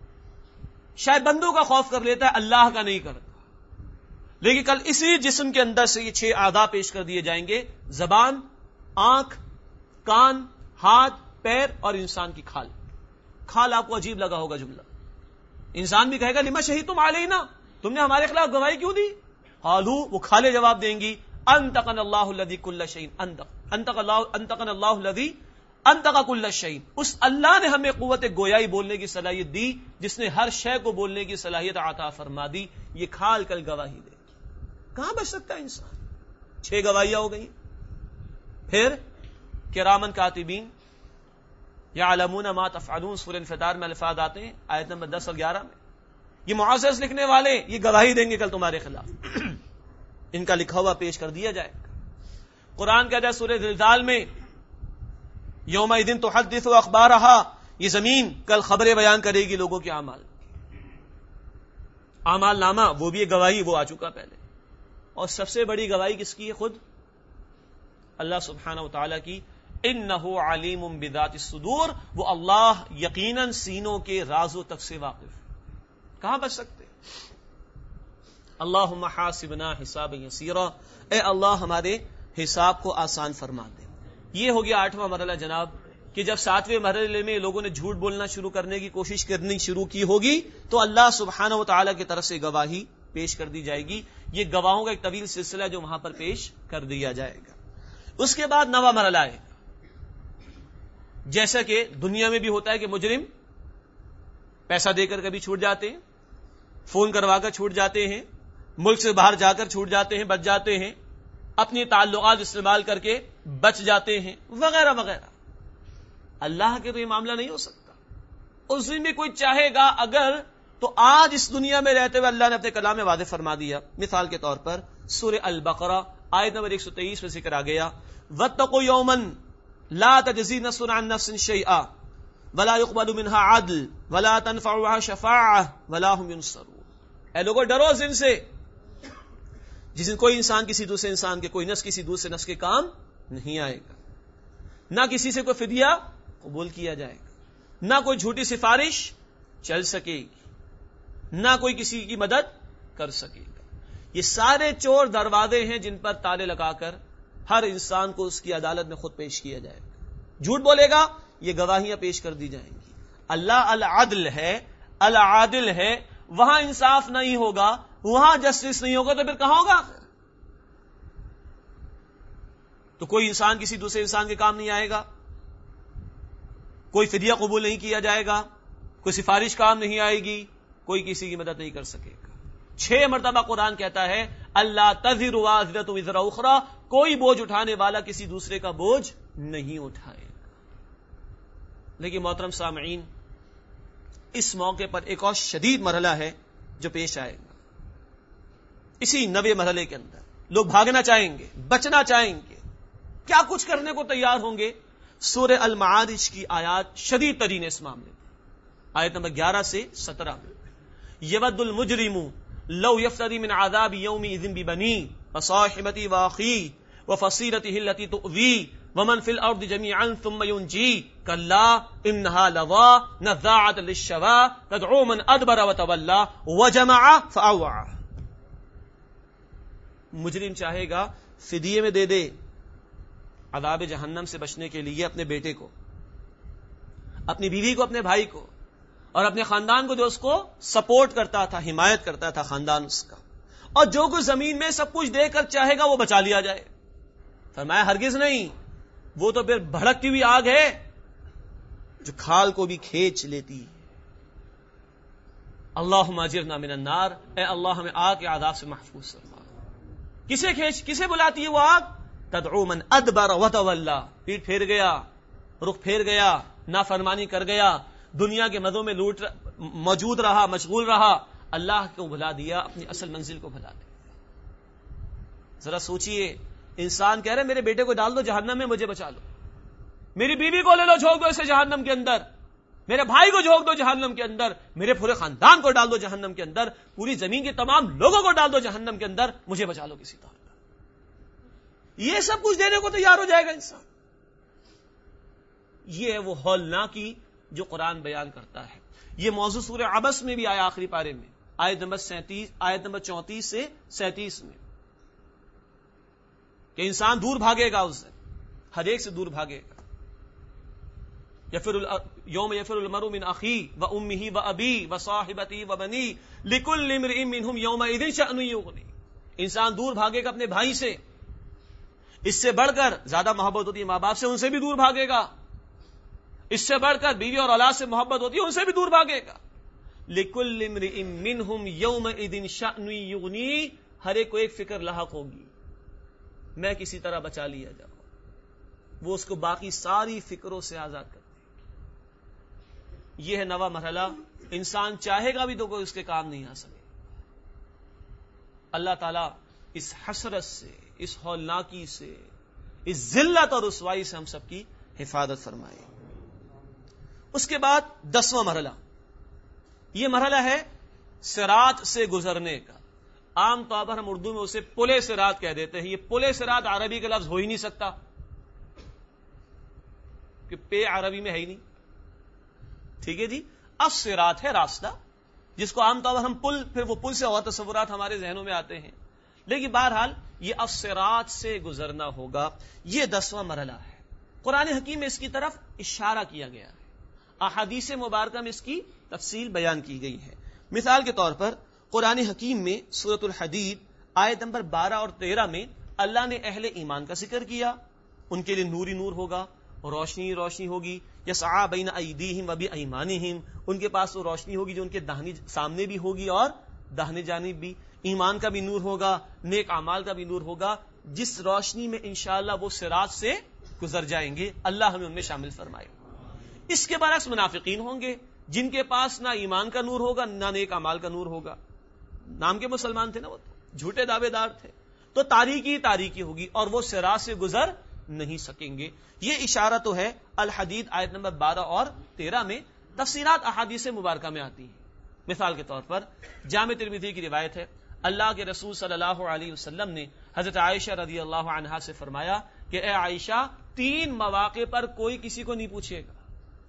شاید بندوں کا خوف کر لیتا ہے، اللہ کا نہیں کرتا. لیکن کل اسی جسم کے اندر سے یہ چھ اعضاء پیش کر دیے جائیں گے: زبان، آنکھ، کان، ہاتھ، پیر اور انسان کی کھال. کھال آپ کو عجیب لگا ہوگا جملہ. انسان بھی کہے گا لما شہیدتم علینا، تم نے ہمارے خلاف گواہی کیوں دی؟ قالوا، وہ کھالے جواب دیں گی انطقنا اللہ الذی کل شیء انطق انطق اللہ انطقنا اللہ الذی انطق کل شیء. اس اللہ نے ہمیں قوت گویائی بولنے کی صلاحیت دی جس نے ہر شے کو بولنے کی صلاحیت عطا فرما دی. یہ کھال کل گواہی دے گی. کہاں بچ سکتا ہے انسان؟ چھ گواہیاں ہو گئی. پھر کرامن کاتبین یعلمون ما تفعلون، سورہ انفطار میں الفاظ آتے ہیں آیت نمبر دس اور گیارہ میں. یہ معزز لکھنے والے یہ گواہی دیں گے کل تمہارے خلاف. ان کا لکھا ہوا پیش کر دیا جائے گا. قرآن کہتا ہے سورہ زلزال میں یومئذ تحدث اخبارہا، یہ زمین کل خبریں بیان کرے گی لوگوں کے اعمال. اعمال نامہ وہ بھی ایک گواہی، وہ آ چکا پہلے. اور سب سے بڑی گواہی کس کی ہے؟ خود اللہ سبحانہ و تعالیٰ کی. انہ علیم بذات الصدور، وہ اللہ یقیناً سینوں کے رازوں تک سے واقف. کہاں بچ سکتے؟ اللہم حاسبنا حسابا یسیرا، اے اللہ ہمارے حساب کو آسان فرما دے. یہ ہو گیا آٹھواں مرحلہ جناب، کہ جب ساتویں مرحلے میں لوگوں نے جھوٹ بولنا شروع کرنے کی کوشش کرنی شروع کی ہوگی تو اللہ سبحانہ و تعالیٰ کی طرف سے گواہی پیش کر دی جائے گی. یہ گواہوں کا ایک طویل سلسلہ جو وہاں پر پیش کر دیا جائے گا. اس کے بعد نواں مرحلہ ہے، جیسا کہ دنیا میں بھی ہوتا ہے کہ مجرم پیسہ دے کر کبھی چھوٹ جاتے ہیں، فون کروا کر چھوٹ جاتے ہیں، ملک سے باہر جا کر چھوٹ جاتے ہیں، بچ جاتے ہیں، اپنی تعلقات استعمال کر کے بچ جاتے ہیں، وغیرہ وغیرہ. اللہ کے تو یہ معاملہ نہیں ہو سکتا. اس دن بھی کوئی چاہے گا اگر تو آج اس دنیا میں رہتے ہوئے اللہ نے اپنے کلام میں واضح فرما دیا. مثال کے طور پر سورہ البقرہ آیت نمبر ایک سو تیئیس میں ذکر آ گیا واتقوا یوما لا تجزی نفس عن نفس شیئا ولا يقبل منها عدل ولا تنفعها شفاعة ولا هم ينصرون. اے لوگوں ڈرو اس دن سے جس دن کوئی انسان کسی دوسرے انسان کے، کوئی نفس کسی دوسرے نفس کے کام نہیں آئے گا، نہ کسی سے کوئی فدیہ قبول کیا جائے گا، نہ کوئی جھوٹی سفارش چل سکے گی، نہ کوئی کسی کی مدد کر سکے گا. یہ سارے چور دروازے ہیں جن پر تالے لگا کر ہر انسان کو اس کی عدالت میں خود پیش کیا جائے گا. جھوٹ بولے گا یہ گواہیاں پیش کر دی جائیں گی. اللہ العدل ہے، العادل ہے، وہاں انصاف نہیں ہوگا، وہاں جسٹس نہیں ہوگا تو پھر کہاں ہوگا؟ تو کوئی انسان کسی دوسرے انسان کے کام نہیں آئے گا، کوئی فدیہ قبول نہیں کیا جائے گا، کوئی سفارش کام نہیں آئے گی، کوئی کسی کی مدد نہیں کر سکے گا. چھ مرتبہ قرآن کہتا ہے اللہ تزر وازرۃ وزر اخری، کوئی بوجھ اٹھانے والا کسی دوسرے کا بوجھ نہیں اٹھائے گا. لیکن محترم سامعین، اس موقع پر ایک اور شدید مرحلہ ہے جو پیش آئے گا. اسی نوے مرحلے کے اندر لوگ بھاگنا چاہیں گے، بچنا چاہیں گے، کیا کچھ کرنے کو تیار ہوں گے. سورہ المعارج کی آیات شدید ترین اس معاملے میں، آیت نمبر گیارہ سے سترہ میں یود المجرم لو یفتدی من عذاب یومئذ ببنیہ وصاحبتہ واخیہ وفصیلتہ التی تؤویہ ومن فی الارض جميعا ثم ينجیہ کلا انها لظی نزاعۃ للشوی تدعو من ادبر وتولی وجمع فاوعى. مجرم چاہے گا فدیے میں دے دے عذاب جہنم سے بچنے کے لیے اپنے بیٹے کو، اپنی بیوی کو، اپنے بھائی کو اور اپنے خاندان کو جو اس کو سپورٹ کرتا تھا، حمایت کرتا تھا خاندان اس کا، اور جو کچھ زمین میں سب کچھ دے کر چاہے گا وہ بچا لیا جائے. فرمایا ہرگز نہیں، وہ تو پھر بھڑکتی ہوئی آگ ہے جو کھال کو بھی کھینچ لیتی. اللہم اجرنا من النار، اے اللہ ہمیں آگ کے عذاب سے محفوظ فرما. کسے کھینچ کسے بلاتی ہے وہ آگ؟ تدعو من ادبر وتولی، پیٹ پھیر گیا، رخ پھیر گیا، نافرمانی کر گیا، دنیا کے مزوں میں لوٹ موجود رہا، مشغول رہا، اللہ کو بھلا دیا، اپنی اصل منزل کو بھلا دیا. ذرا سوچئے، انسان کہہ رہے میرے بیٹے کو ڈال دو جہنم میں، مجھے بچا لو، میری بیوی کو لے لو جھونک دو اسے جہنم کے اندر، میرے بھائی کو جھونک دو جہنم کے اندر، میرے پورے خاندان کو ڈال دو جہنم کے اندر، پوری زمین کے تمام لوگوں کو ڈال دو جہنم کے اندر، مجھے بچا لو کسی طرح. یہ سب کچھ دینے کو تیار ہو جائے گا انسان. یہ ہے وہ ہولناکی جو قرآن بیان کرتا ہے. یہ موضوع سورہ عبس میں بھی آیا آخری پارے میں، آیت نمبر سینتیس آیت نمبر چونتیس سے سینتیس میں، کہ انسان دور بھاگے گا، اس سے ہر ایک سے دور بھاگے گا. یفر یوم یفر المرء من اخیہ وامہ وابیہ وصاحبتہ وبنیہ لکل امرئ منہم یومئذ شأن یغنیہ. انسان دور بھاگے گا اپنے بھائی سے، اس سے بڑھ کر زیادہ محبت ہوتی ہے ماں باپ سے، ان سے بھی دور بھاگے گا. اس سے بڑھ کر بیوی اور اولاد سے محبت ہوتی ہے، ان سے بھی دور بھاگے گا. لِكُلِّ امْرِئٍ مِّنْهُمْ يَوْمَئِذٍ شَأْنٌ يُغْنِيهِ، ہر ایک کو ایک فکر لاحق ہوگی، میں کسی طرح بچا لیا جاؤں. وہ اس کو باقی ساری فکروں سے آزاد کر دے. یہ ہے نواں مرحلہ. انسان چاہے گا بھی تو کوئی اس کے کام نہیں آ سکے. اللہ تعالیٰ اس حسرت سے، اس ہولناکی سے، اس ذلت اور رسوائی سے ہم سب کی حفاظت فرمائے. اس کے بعد دسواں مرحلہ، یہ مرحلہ ہے صراط سے گزرنے کا. عام طور پر ہم اردو میں اسے پلے صراط کہہ دیتے ہیں. یہ پلے صراط عربی کا لفظ ہو ہی نہیں سکتا، کہ پے عربی میں ہے ہی نہیں. ٹھیک ہے جی، الصراط ہے راستہ، جس کو عام طور پر ہم پل، پھر وہ پل سے اور تصورات ہمارے ذہنوں میں آتے ہیں. لیکن بہرحال یہ الصراط سے گزرنا ہوگا. یہ دسواں مرحلہ ہے. قرآن حکیم میں اس کی طرف اشارہ کیا گیا ہے، احادیث مبارکہ میں اس کی تفصیل بیان کی گئی ہے. مثال کے طور پر قرآن حکیم میں سورۃ الحدید آیت نمبر بارہ اور تیرہ میں اللہ نے اہل ایمان کا ذکر کیا. ان کے لیے نوری نور ہوگا، روشنی روشنی ہوگی. یسعی بین ایدیہم و بایمانہم، ان کے پاس وہ روشنی ہوگی جو ان کے داہنی سامنے بھی ہوگی اور داہنے جانب بھی. ایمان کا بھی نور ہوگا، نیک اعمال کا بھی نور ہوگا، جس روشنی میں انشاءاللہ وہ صراط سے گزر جائیں گے. اللہ ہمیں ان میں شامل فرمائے. اس کے برعکس منافقین ہوں گے، جن کے پاس نہ ایمان کا نور ہوگا، نہ نیک اعمال کا نور ہوگا. نام کے مسلمان تھے نا، وہ جھوٹے دعوے دار تھے، تو تاریکی تاریکی ہوگی اور وہ صراط سے گزر نہیں سکیں گے. یہ اشارہ تو ہے الحدید آیت نمبر بارہ اور تیرہ میں. تفسیرات احادیث مبارکہ میں آتی ہیں. مثال کے طور پر جامع ترمذی کی روایت ہے, اللہ کے رسول صلی اللہ علیہ وسلم نے حضرت عائشہ رضی اللہ عنہا سے فرمایا کہ اے عائشہ, تین مواقع پر کوئی کسی کو نہیں پوچھے گا,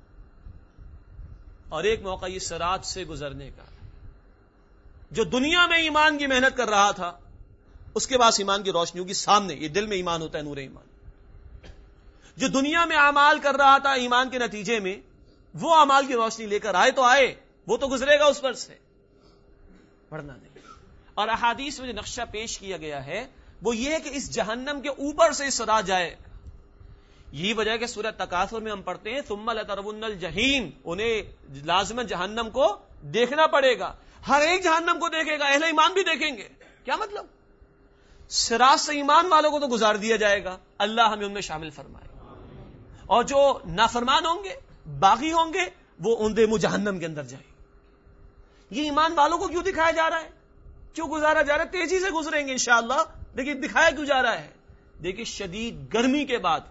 اور ایک موقع یہ صراط سے گزرنے کا. جو دنیا میں ایمان کی محنت کر رہا تھا اس کے پاس ایمان کی روشنی ہوگی سامنے, یہ دل میں ایمان ہوتا ہے, نور ایمان. جو دنیا میں اعمال کر رہا تھا ایمان کے نتیجے میں, وہ اعمال کی روشنی لے کر آئے تو آئے, وہ تو گزرے گا اس پر سے, ورنہ نہیں. اور احادیث میں جو نقشہ پیش کیا گیا ہے وہ یہ ہے کہ اس جہنم کے اوپر سے صراط جائے. یہی وجہ ہے کہ سورہ تکاثر میں ہم پڑھتے ہیں ثم لترون الجحیم, انہیں لازماً جہنم کو دیکھنا پڑے گا. ہر ایک جہنم کو دیکھے گا, اہل ایمان بھی دیکھیں گے. کیا مطلب؟ صراط سے ایمان والوں کو تو گزار دیا جائے گا, اللہ ہمیں ان میں شامل فرمائے. اور جو نافرمان ہوں گے, باغی ہوں گے, وہ اندھے منہ جہنم کے اندر جائیں. یہ ایمان والوں کو کیوں دکھایا جا رہا ہے, کیوں گزارا جا رہا ہے؟ تیزی سے گزریں گے انشاءاللہ, لیکن دکھایا کیوں جا رہا ہے؟ دیکھیں شدید گرمی کے بعد,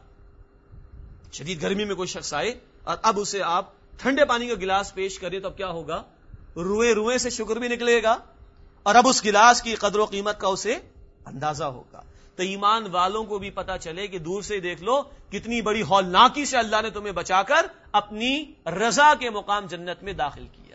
شدید گرمی میں کوئی شخص آئے اور اب اسے آپ ٹھنڈے پانی کا گلاس پیش کریں تو اب کیا ہوگا؟ روئے روئے سے شکر بھی نکلے گا, اور اب اس گلاس کی قدر و قیمت کا اسے اندازہ ہوگا. تو ایمان والوں کو بھی پتا چلے کہ دور سے دیکھ لو کتنی بڑی ہولناکی سے اللہ نے تمہیں بچا کر اپنی رضا کے مقام جنت میں داخل کیا.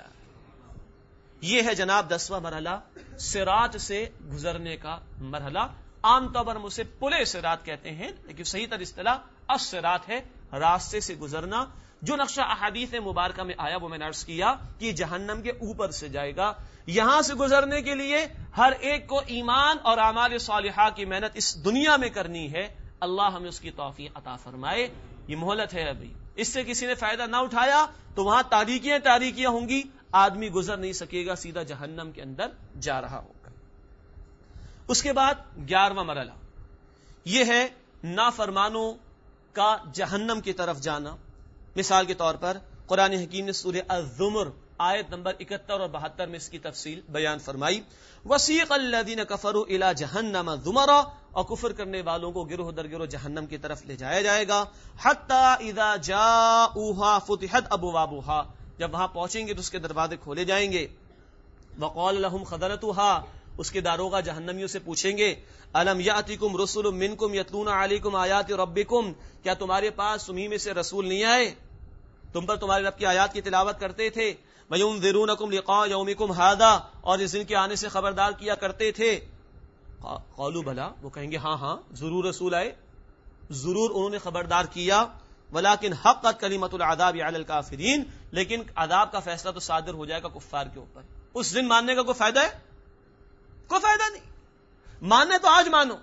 یہ ہے جناب دسواں مرحلہ, صراط سے گزرنے کا مرحلہ. عام طور پر ہم اسے پلے صراط کہتے ہیں, لیکن صحیح تر اصطلاح الصراط ہے, راستے سے گزرنا. جو نقشہ احادیث مبارکہ میں آیا وہ میں نے عرض کیا کہ جہنم کے اوپر سے جائے گا. یہاں سے گزرنے کے لیے ہر ایک کو ایمان اور اعمال صالحہ کی محنت اس دنیا میں کرنی ہے. اللہ ہمیں اس کی توفیق عطا فرمائے. یہ مہلت ہے, ابھی اس سے کسی نے فائدہ نہ اٹھایا تو وہاں تاریکیاں تاریکیاں ہوں گی, آدمی گزر نہیں سکے گا, سیدھا جہنم کے اندر جا رہا ہوگا. اس کے بعد گیارہواں مرحلہ یہ ہے نافرمانوں کا جہنم کی طرف جانا. مثال کے طور پر قرآن حکیم نے سورہ الزمر آیت نمبر اکہتر اور بہتر میں اس کی تفصیل بیان فرمائی. وسیق الذین کفروا الی جہنم زمرا, اور کفر کرنے والوں کو گروہ در گروہ جہنم کی طرف لے جایا جائے گا. حتی اذا جاؤوها فتحت ابوابها, جب وہاں پہنچیں گے تو اس کے دروازے کھولے جائیں گے. وقال لهم خزنتها, اس کے داروغہ جہنمیوں سے پوچھیں گے الم یاتکم رسل منکم یتلون علیکم آیات ربکم, کیا تمہارے پاس تمہیں میں سے رسول نہیں آئے, تم پر تمہارے رب کی آیات کی تلاوت کرتے تھے. وَيُنذِرُونَكُمْ لِقَاءَ يَوْمِكُمْ هَذَا, اور اس دن کے آنے سے خبردار کیا کرتے تھے. قالوا بلا, وہ کہیں گے ہاں ہاں ضرور رسول آئے, ضرور انہوں نے خبردار کیا. وَلَكِنْ حَقَّتْ كَلِمَةُ الْعَذَابِ عَلَى الْكَافِرِينَ, لیکن عذاب کا فیصلہ تو صادر ہو جائے گا کفار کے اوپر. اس دن ماننے کا کوئی فائدہ ہے؟ کوئی فائدہ نہیں. ماننے تو آج مانو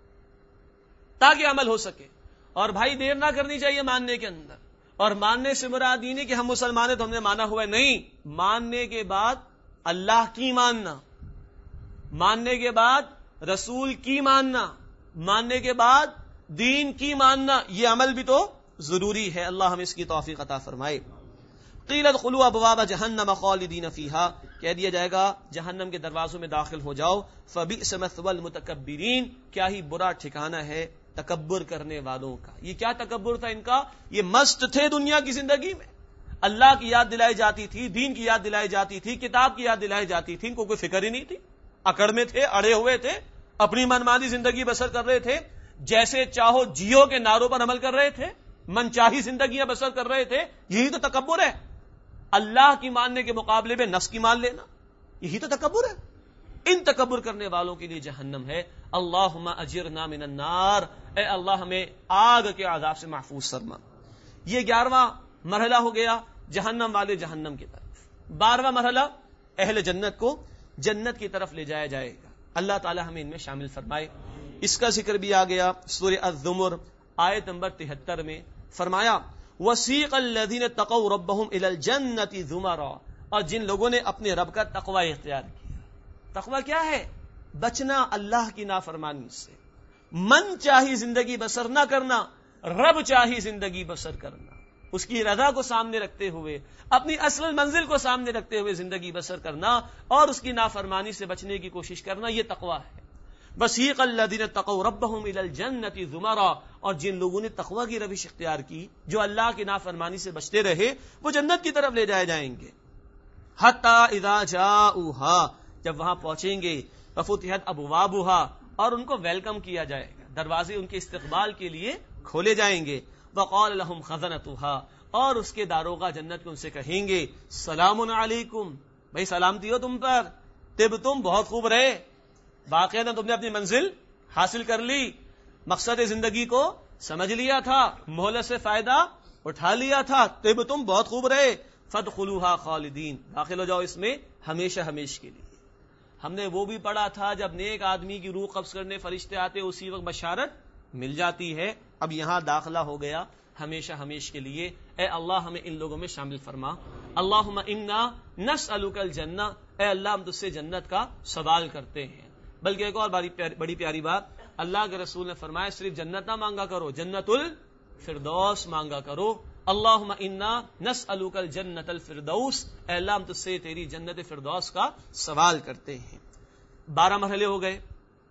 تاکہ عمل ہو سکے, اور بھائی دیر نہ کرنی چاہیے ماننے کے اندر. اور ماننے سے مراد یہ نہیں کہ ہم مسلمان ہیں تو ہم نے مانا ہوا ہے, نہیں. ماننے کے بعد اللہ کی ماننا, ماننے کے بعد رسول کی ماننا, ماننے کے بعد دین کی ماننا, یہ عمل بھی تو ضروری ہے. اللہ ہمیں اس کی توفیق عطا فرمائے. قیل ادخلوا ابواب جہنم خالدین فیہا, کہہ دیا جائے گا جہنم کے دروازوں میں داخل ہو جاؤ. فبئس مثوى المتکبرین, کیا ہی برا ٹھکانہ ہے تکبر کرنے والوں کا. یہ کیا تکبر تھا ان کا؟ یہ مست تھے دنیا کی زندگی میں, اللہ کی یاد دلائی جاتی تھی, دین کی یاد دلائی جاتی تھی, کتاب کی یاد دلائی جاتی تھی, ان کو کوئی فکر ہی نہیں تھی. اکڑ میں تھے, اڑے ہوئے تھے, اپنی منمانی زندگی بسر کر رہے تھے, جیسے چاہو جیو کے نعروں پر عمل کر رہے تھے, من چاہی زندگیاں بسر کر رہے تھے. یہی تو تکبر ہے. اللہ کی ماننے کے مقابلے میں نفس کی مان لینا, یہی تو تکبر ہے. ان تکبر کرنے والوں کے لیے جہنم ہے. اللہم اجرنا من النار, اے اللہ ہمیں آگ کے عذاب سے محفوظ فرما. یہ گیارہواں مرحلہ ہو گیا جہنم والے جہنم کی طرف. بارہواں مرحلہ اہل جنت کو جنت کی طرف لے جایا جائے گا. اللہ تعالی ہمیں ان میں شامل فرمائے. اس کا ذکر بھی آ گیا سورہ الزمر آیت نمبر تہتر میں. فرمایا وسیق الذین اتقوا ربهم الى الجنۃ زمرا, اور جن لوگوں نے اپنے رب کا تقوی اختیار کیا. تقوی کیا ہے؟ بچنا اللہ کی نافرمانی سے, من چاہی زندگی بسر نہ کرنا, رب چاہی زندگی بسر کرنا, اس کی رضا کو سامنے رکھتے ہوئے, اپنی اصل منزل کو سامنے رکھتے ہوئے زندگی بسر کرنا, اور اس کی نافرمانی سے بچنے کی کوشش کرنا, یہ تقوی ہے. وسیق الذین اتقوا ربهم الی الجنۃ زمرا، اور جن لوگوں نے تقوی کی روش اختیار کی، جو اللہ کی نافرمانی سے بچتے رہے، وہ جنت کی طرف لے جائے جائیں گے. حتی اذا جاؤها، جب وہاں پہنچیں گے، وفتحت ابوابها، اور ان کو ویلکم کیا جائے گا، دروازے ان کے استقبال کے لیے کھولے جائیں گے. وقال لهم خزنتها، اور اس کے داروغہ جنت کو ان سے کہیں گے سلام علیکم، بھائی سلامتی ہو تم پر، طب تم بہت خوب رہے، باقاعدہ تم نے اپنی منزل حاصل کر لی، مقصد زندگی کو سمجھ لیا تھا، مہلت سے فائدہ اٹھا لیا تھا، طب تم بہت خوب رہے، فادخلوها خالدین، داخل ہو جاؤ اس میں ہمیشہ ہمیش کے لیے. ہم نے وہ بھی پڑھا تھا جب نیک آدمی کی روح قبض کرنے فرشتے آتے اسی وقت بشارت مل جاتی ہے. اب یہاں داخلہ ہو گیا ہمیشہ ہمیش کے لیے. اے اللہ ہمیں ان لوگوں میں شامل فرما. اللہم انا نسألک الجنہ، اے اللہ ہم تجھ سے جنت کا سوال کرتے ہیں. بلکہ ایک اور بڑی پیاری, بڑی پیاری بات اللہ کے رسول نے فرمایا، صرف جنت نہ مانگا کرو، جنت الفردوس مانگا کرو. اللہم انا نسألک الجنت الفردوس، اے اللہ ہم تجھ سے تیری جنت فردوس کا سوال کرتے ہیں. بارہ مرحلے ہو گئے.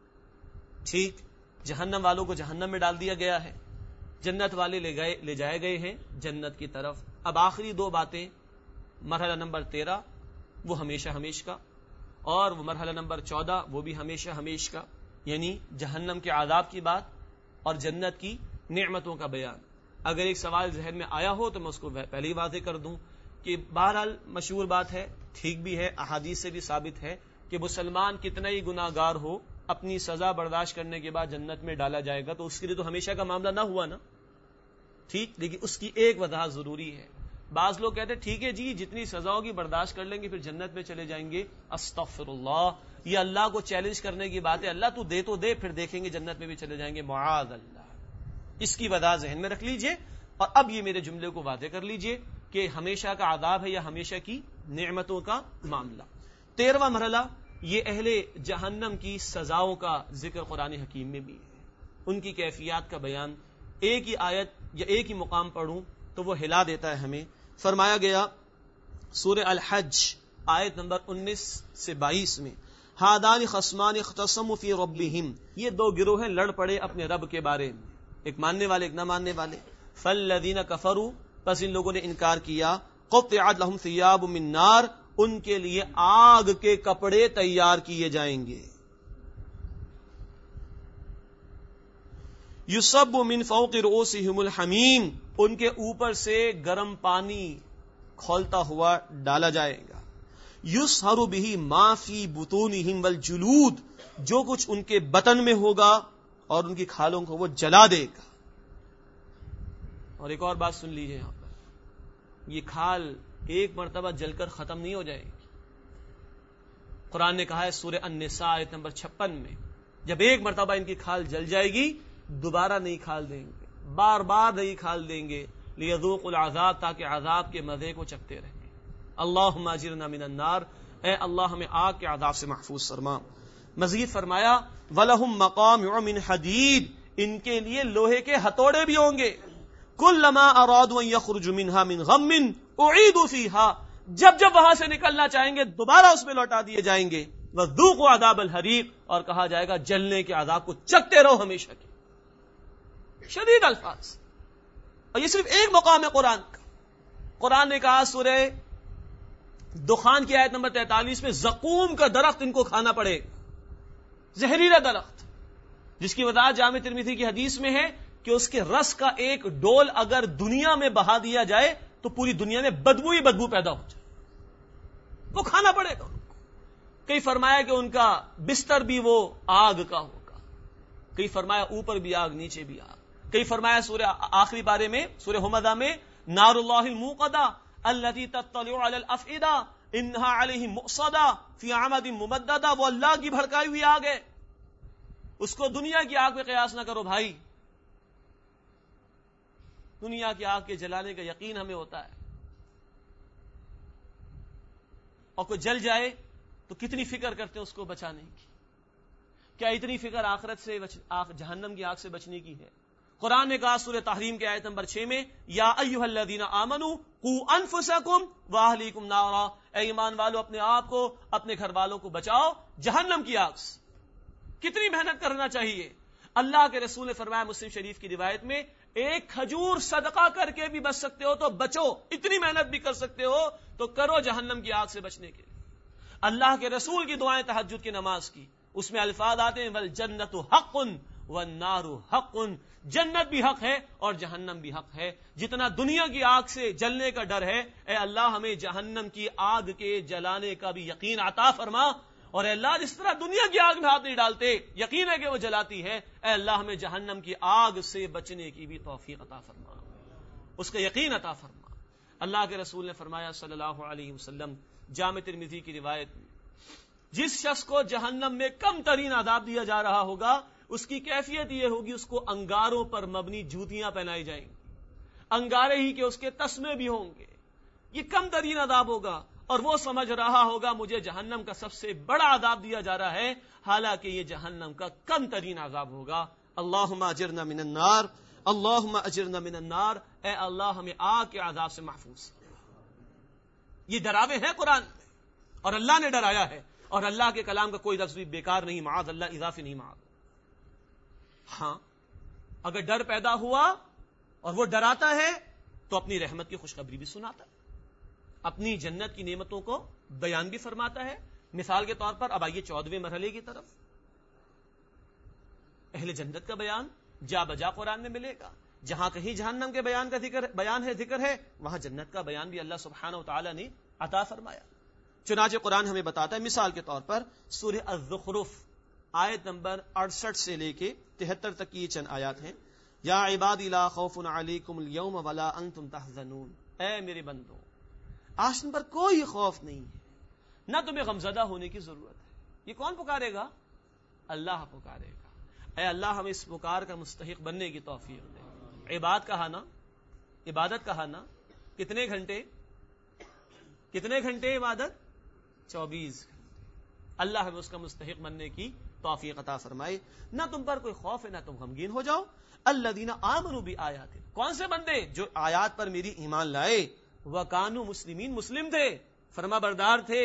ٹھیک، جہنم والوں کو جہنم میں ڈال دیا گیا ہے، جنت والے لے گئے لے جائے گئے ہیں جنت کی طرف. اب آخری دو باتیں، مرحلہ نمبر تیرہ وہ ہمیشہ ہمیش کا، اور وہ مرحلہ نمبر چودہ وہ بھی ہمیشہ ہمیش کا، یعنی جہنم کے عذاب کی بات اور جنت کی نعمتوں کا بیان. اگر ایک سوال ذہن میں آیا ہو تو میں اس کو پہلے ہی واضح کر دوں کہ بہرحال مشہور بات ہے، ٹھیک بھی ہے، احادیث سے بھی ثابت ہے کہ مسلمان کتنا ہی گناہ گار ہو، اپنی سزا برداشت کرنے کے بعد جنت میں ڈالا جائے گا، تو اس کے لیے تو ہمیشہ کا معاملہ نہ ہوا نا. ٹھیک، لیکن اس کی ایک وضاحت ضروری ہے. بعض لوگ کہتے ہیں ٹھیک ہے جی جتنی سزا ہوگی برداشت کر لیں گے پھر جنت میں چلے جائیں گے. استغفر اللہ، یہ اللہ کو چیلنج کرنے کی بات ہے. اللہ تو دے تو دے، پھر دیکھیں گے جنت میں بھی چلے جائیں گے، معاذ اللہ. اس کی وضاحت ذہن میں رکھ لیجئے. اور اب یہ میرے جملے کو واضح کر لیجئے کہ ہمیشہ کا عذاب ہے یا ہمیشہ کی نعمتوں کا معاملہ. تیرواں مرحلہ یہ اہل جہنم کی سزاؤں کا ذکر قرآن حکیم میں بھی ہے، ان کی کیفیات کا بیان. ایک ہی آیت یا ایک ہی مقام پڑھوں تو وہ ہلا دیتا ہے ہمیں. فرمایا گیا سورہ الحج آیت نمبر انیس سے بائیس میں، ہادان خصمان اختصموا فی ربہم، یہ دو گروہ ہیں لڑ پڑے اپنے رب کے بارے میں، ایک ماننے والے ایک نہ ماننے والے. فالذین کفروا، پس ان لوگوں نے انکار کیا، قطعت لہم ثیاب من نار، ان کے لیے آگ کے کپڑے تیار کیے جائیں گے. یصب من فوق رؤوسہم الحمیم، ان کے اوپر سے گرم پانی کھولتا ہوا ڈالا جائے گا. یصہر بہ ما فی بطونہم والجلود، جو کچھ ان کے بطن میں ہوگا اور ان کی کھالوں کو وہ جلا دے گا. اور ایک اور بات سن لیجیے، یہاں پر یہ کھال ایک مرتبہ جل کر ختم نہیں ہو جائے گی. قرآن نے کہا ہے سورہ النساء آیت نمبر چھپن میں، جب ایک مرتبہ ان کی کھال جل جائے گی دوبارہ نہیں کھال دیں گے، بار بار نہیں کھال دیں گے. لیذوقوا العذاب، تاکہ عذاب کے مزے کو چکھتے رہیں. اللہم اجرنا من النار، اے اللہ ہمیں آگ کے عذاب سے محفوظ فرما. مزید فرمایا وَلَهُمْ مَقَامِعُ مِنْ حَدِيدٍ، ان کے لیے لوہے کے ہتھوڑے بھی ہوں گے. كُلَّمَا أَرَادُوا أَن يَخْرُجُوا مِنْهَا مِنْ غَمٍّ أُعِيدُوا فِيهَا، جب جب وہاں سے نکلنا چاہیں گے دوبارہ اس میں لوٹا دیے جائیں گے. وَذُوقُوا عَذَابَ الْحَرِيقِ، اور کہا جائے گا جلنے کے عذاب کو چکتے رہو ہمیشہ کے. شدید الفاظ، اور یہ صرف ایک مقام ہے قرآن کا. قرآن نے کہا سورہ دخان کی آیت نمبر تینتالیس میں، زقوم کا درخت ان کو کھانا پڑے گا، زہریلا درخت، جس کی وضاحت جامع ترمذی کی حدیث میں ہے کہ اس کے رس کا ایک ڈول اگر دنیا میں بہا دیا جائے تو پوری دنیا میں بدبو ہی بدبو پیدا ہو جائے، وہ کھانا پڑے گا. کئی فرمایا کہ ان کا بستر بھی وہ آگ کا ہوگا، کئی فرمایا اوپر بھی آگ نیچے بھی آگ، کئی فرمایا سورہ آخری بارے میں سورہ حمزہ میں نار اللہ الموقدہ التی تطلع علی الافئدہ انہا علیہم مؤصدہ فی عمد ممددہ، وہ اللہ کی بھڑکائی ہوئی آگ ہے. اس کو دنیا کی آگ پہ قیاس نہ کرو بھائی. دنیا کی آگ کے جلانے کا یقین ہمیں ہوتا ہے، اور کوئی جل جائے تو کتنی فکر کرتے ہیں اس کو بچانے کی. کیا اتنی فکر آخرت سے جہنم کی آگ سے بچنے کی ہے؟ قرآن نے کہا سورہ تحریم کے آیت نمبر چھ میں، یا ایھا الذین آمنوا قوا انفسکم واہلیکم نارا، اے ایمان والو اپنے آپ کو اپنے گھر والوں کو بچاؤ جہنم کی آگ سے. کتنی محنت کرنا چاہیے. اللہ کے رسول نے فرمایا مسلم شریف کی روایت میں ایک کھجور صدقہ کر کے بھی بچ سکتے ہو تو بچو, اتنی محنت بھی کر سکتے ہو تو کرو جہنم کی آگ سے بچنے کے لیے. اللہ کے رسول کی دعائیں تہجد کی نماز کی, اس میں الفاظ آتے ہیں والجنت حق والنار حق, جنت بھی حق ہے اور جہنم بھی حق ہے. جتنا دنیا کی آگ سے جلنے کا ڈر ہے, اے اللہ ہمیں جہنم کی آگ کے جلانے کا بھی یقین عطا فرما, اور اے اللہ جس طرح دنیا کی آگ میں ہاتھ نہیں ڈالتے یقین ہے کہ وہ جلاتی ہے, اے اللہ ہمیں جہنم کی آگ سے بچنے کی بھی توفیق عطا فرما, اس کا یقین عطا فرما. اللہ کے رسول نے فرمایا صلی اللہ علیہ وسلم جامع ترمذی کی روایت میں, جس شخص کو جہنم میں کم ترین عذاب دیا جا رہا ہوگا اس کی کیفیت یہ ہوگی اس کو انگاروں پر مبنی جوتیاں پہنائی جائیں گی, انگارے ہی کہ اس کے تسمے بھی ہوں گے. یہ کم ترین عذاب ہوگا اور وہ سمجھ رہا ہوگا مجھے جہنم کا سب سے بڑا عذاب دیا جا رہا ہے, حالانکہ یہ جہنم کا کم ترین عذاب ہوگا. اللہم اجرنا من النار, اللہم اجرنا من النار, اے اللہ ہمیں آگ کے عذاب سے محفوظ. یہ ڈراوے ہیں قرآن میں اور اللہ نے ڈرایا ہے, اور اللہ کے کلام کا کوئی لفظ بھی بیکار نہیں, معاذ اللہ, اضافی نہیں, معاذ. ہاں اگر ڈر پیدا ہوا اور وہ ڈراتا ہے تو اپنی رحمت کی خوشخبری بھی سناتا ہے, اپنی جنت کی نعمتوں کو بیان بھی فرماتا ہے. مثال کے طور پر اب آئیے چودہویں مرحلے کی طرف. اہل جنت کا بیان جا بجا قرآن میں ملے گا. جہاں کہیں جہنم کے بیان کا ذکر بیان ہے ذکر ہے وہاں جنت کا بیان بھی اللہ سبحانہ و تعالی نے عطا فرمایا. چنانچہ قرآن ہمیں بتاتا ہے مثال کے طور پر سورہ الزخرف آیت نمبر اڑسٹھ سے لے کے تہتر تک کی یہ چند آیات ہیں. یا عبادی لا خوف علیکم اليوم ولا انتم تحزنون, اے میرے بندو آج تم پر کوئی خوف نہیں ہے, نہ تمہیں غمزدہ ہونے کی ضرورت ہے. یہ کون پکارے گا؟ اللہ پکارے گا. اے اللہ ہمیں اس پکار کا مستحق بننے کی توفیق دے. عبادت کہا نا, عبادت کہا نا, کتنے گھنٹے کتنے گھنٹے عبادت؟ چوبیس گھنٹے. اللہ ہمیں اس کا مستحق بننے کی توفیق عطا فرمائے. نہ تم پر کوئی خوف ہے نہ تم غمگین ہو جاؤ. الذین آمنوا بآیاتنا, کون سے بندے جو آیات پر میری ایمان لائے, وکانوا مسلمین, مسلم تھے, فرما بردار تھے,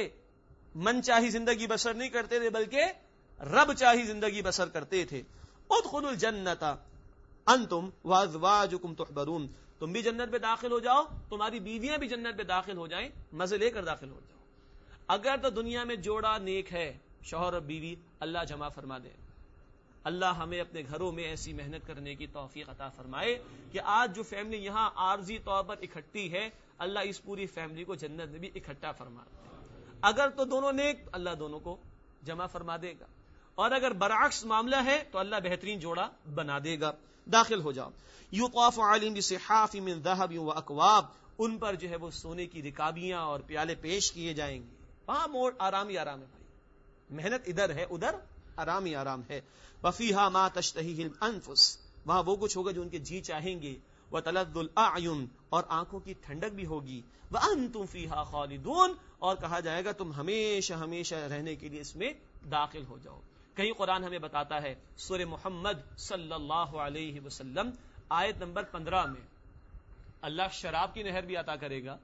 من چاہی زندگی بسر نہیں کرتے تھے بلکہ رب چاہی زندگی بسر کرتے تھے. ادخلوا الجنت انتم وازواجکم تحبرون, تم بھی جنت میں داخل ہو جاؤ, تمہاری بیویاں بھی جنت میں داخل ہو جائیں, مزے لے کر داخل ہو جاؤ. اگر تو دنیا میں جوڑا نیک ہے, شوہر اور بیوی, اللہ جمع فرما دے. اللہ ہمیں اپنے گھروں میں ایسی محنت کرنے کی توفیق عطا فرمائے کہ آج جو فیملی یہاں عارضی طور پر اکٹھی ہے, اللہ اس پوری فیملی کو جنت میں بھی اکٹھا فرما دے. اگر تو دونوں نیک, اللہ دونوں کو جمع فرما دے گا, اور اگر برعکس معاملہ ہے تو اللہ بہترین جوڑا بنا دے گا. داخل ہو جاؤ. یطاف علیہم بصحاف من ذهب واکواب, ان پر جو ہے وہ سونے کی رکابیاں اور پیالے پیش کیے جائیں گے. وہاں موڑ آرام ہی آرام ہے بھائی, محنت ادھر ہے ادھر آرام ہی آرام ہے. وفیہا ما تشتہیہ الانفس, وہاں وہ کچھ ہوگا جو ان کے جی چاہیں گے. وتلذ الاعین, اور آنکھوں کی ٹھنڈک بھی ہوگی. وانتم فیہا خالدون, اور کہا جائے گا تم ہمیشہ ہمیشہ رہنے کے لیے اس میں داخل ہو جاؤ. کہیں قرآن ہمیں بتاتا ہے سورہ محمد صلی اللہ علیہ وسلم آیت نمبر پندرہ میں, اللہ شراب کی نہر بھی عطا کرے گا,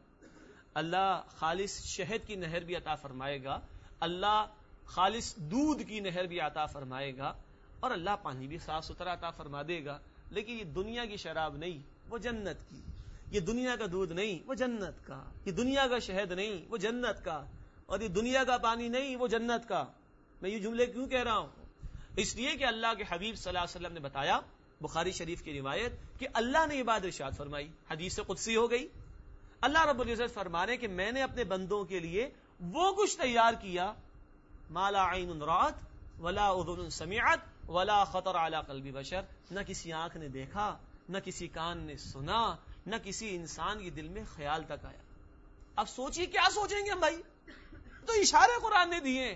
اللہ خالص شہد کی نہر بھی عطا فرمائے گا, اللہ خالص دودھ کی نہر بھی عطا فرمائے گا, اور اللہ پانی بھی صاف ستھرا عطا فرما دے گا. لیکن یہ دنیا کی شراب نہیں, وہ جنت کی. یہ دنیا کا دودھ نہیں, وہ جنت کا. یہ دنیا کا شہد نہیں, وہ جنت کا. اور یہ دنیا کا پانی نہیں, وہ جنت کا. میں یہ جملے کیوں کہہ رہا ہوں؟ اس لیے کہ اللہ کے حبیب صلی اللہ علیہ وسلم نے بتایا, بخاری شریف کی روایت, کہ اللہ نے یہ بات ارشاد فرمائی, حدیث قدسی ہو گئی. اللہ رب العزت فرما رہے کہ میں نے اپنے بندوں کے لیے وہ کچھ تیار کیا, ما لا عین رأت ولا اذن سمعت ولا خطر علی قلب بشر, نہ کسی آنکھ نے دیکھا, نہ کسی کان نے سنا, نہ کسی انسان کے دل میں خیال تک آیا. اب سوچیے کیا سوچیں گے ہم بھائی؟ تو اشارے قرآن نے دیے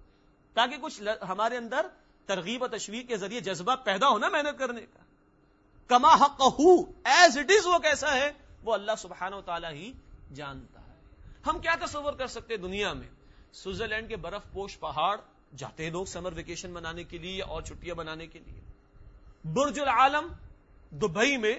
تاکہ کچھ ہمارے اندر ترغیب و تشویق کے ذریعے جذبہ پیدا ہونا محنت کرنے کا. کما حقہ, ایز اٹ از وہ کیسا ہے وہ اللہ سبحانہ و تعالی ہی جانتا ہے. ہم کیا تصور کر سکتے دنیا میں, سوئٹزرلینڈ کے برف پوش پہاڑ جاتے لوگ سمر ویکیشن منانے کے لیے اور چھٹیاں منانے کے لیے. برج العالم دبئی میں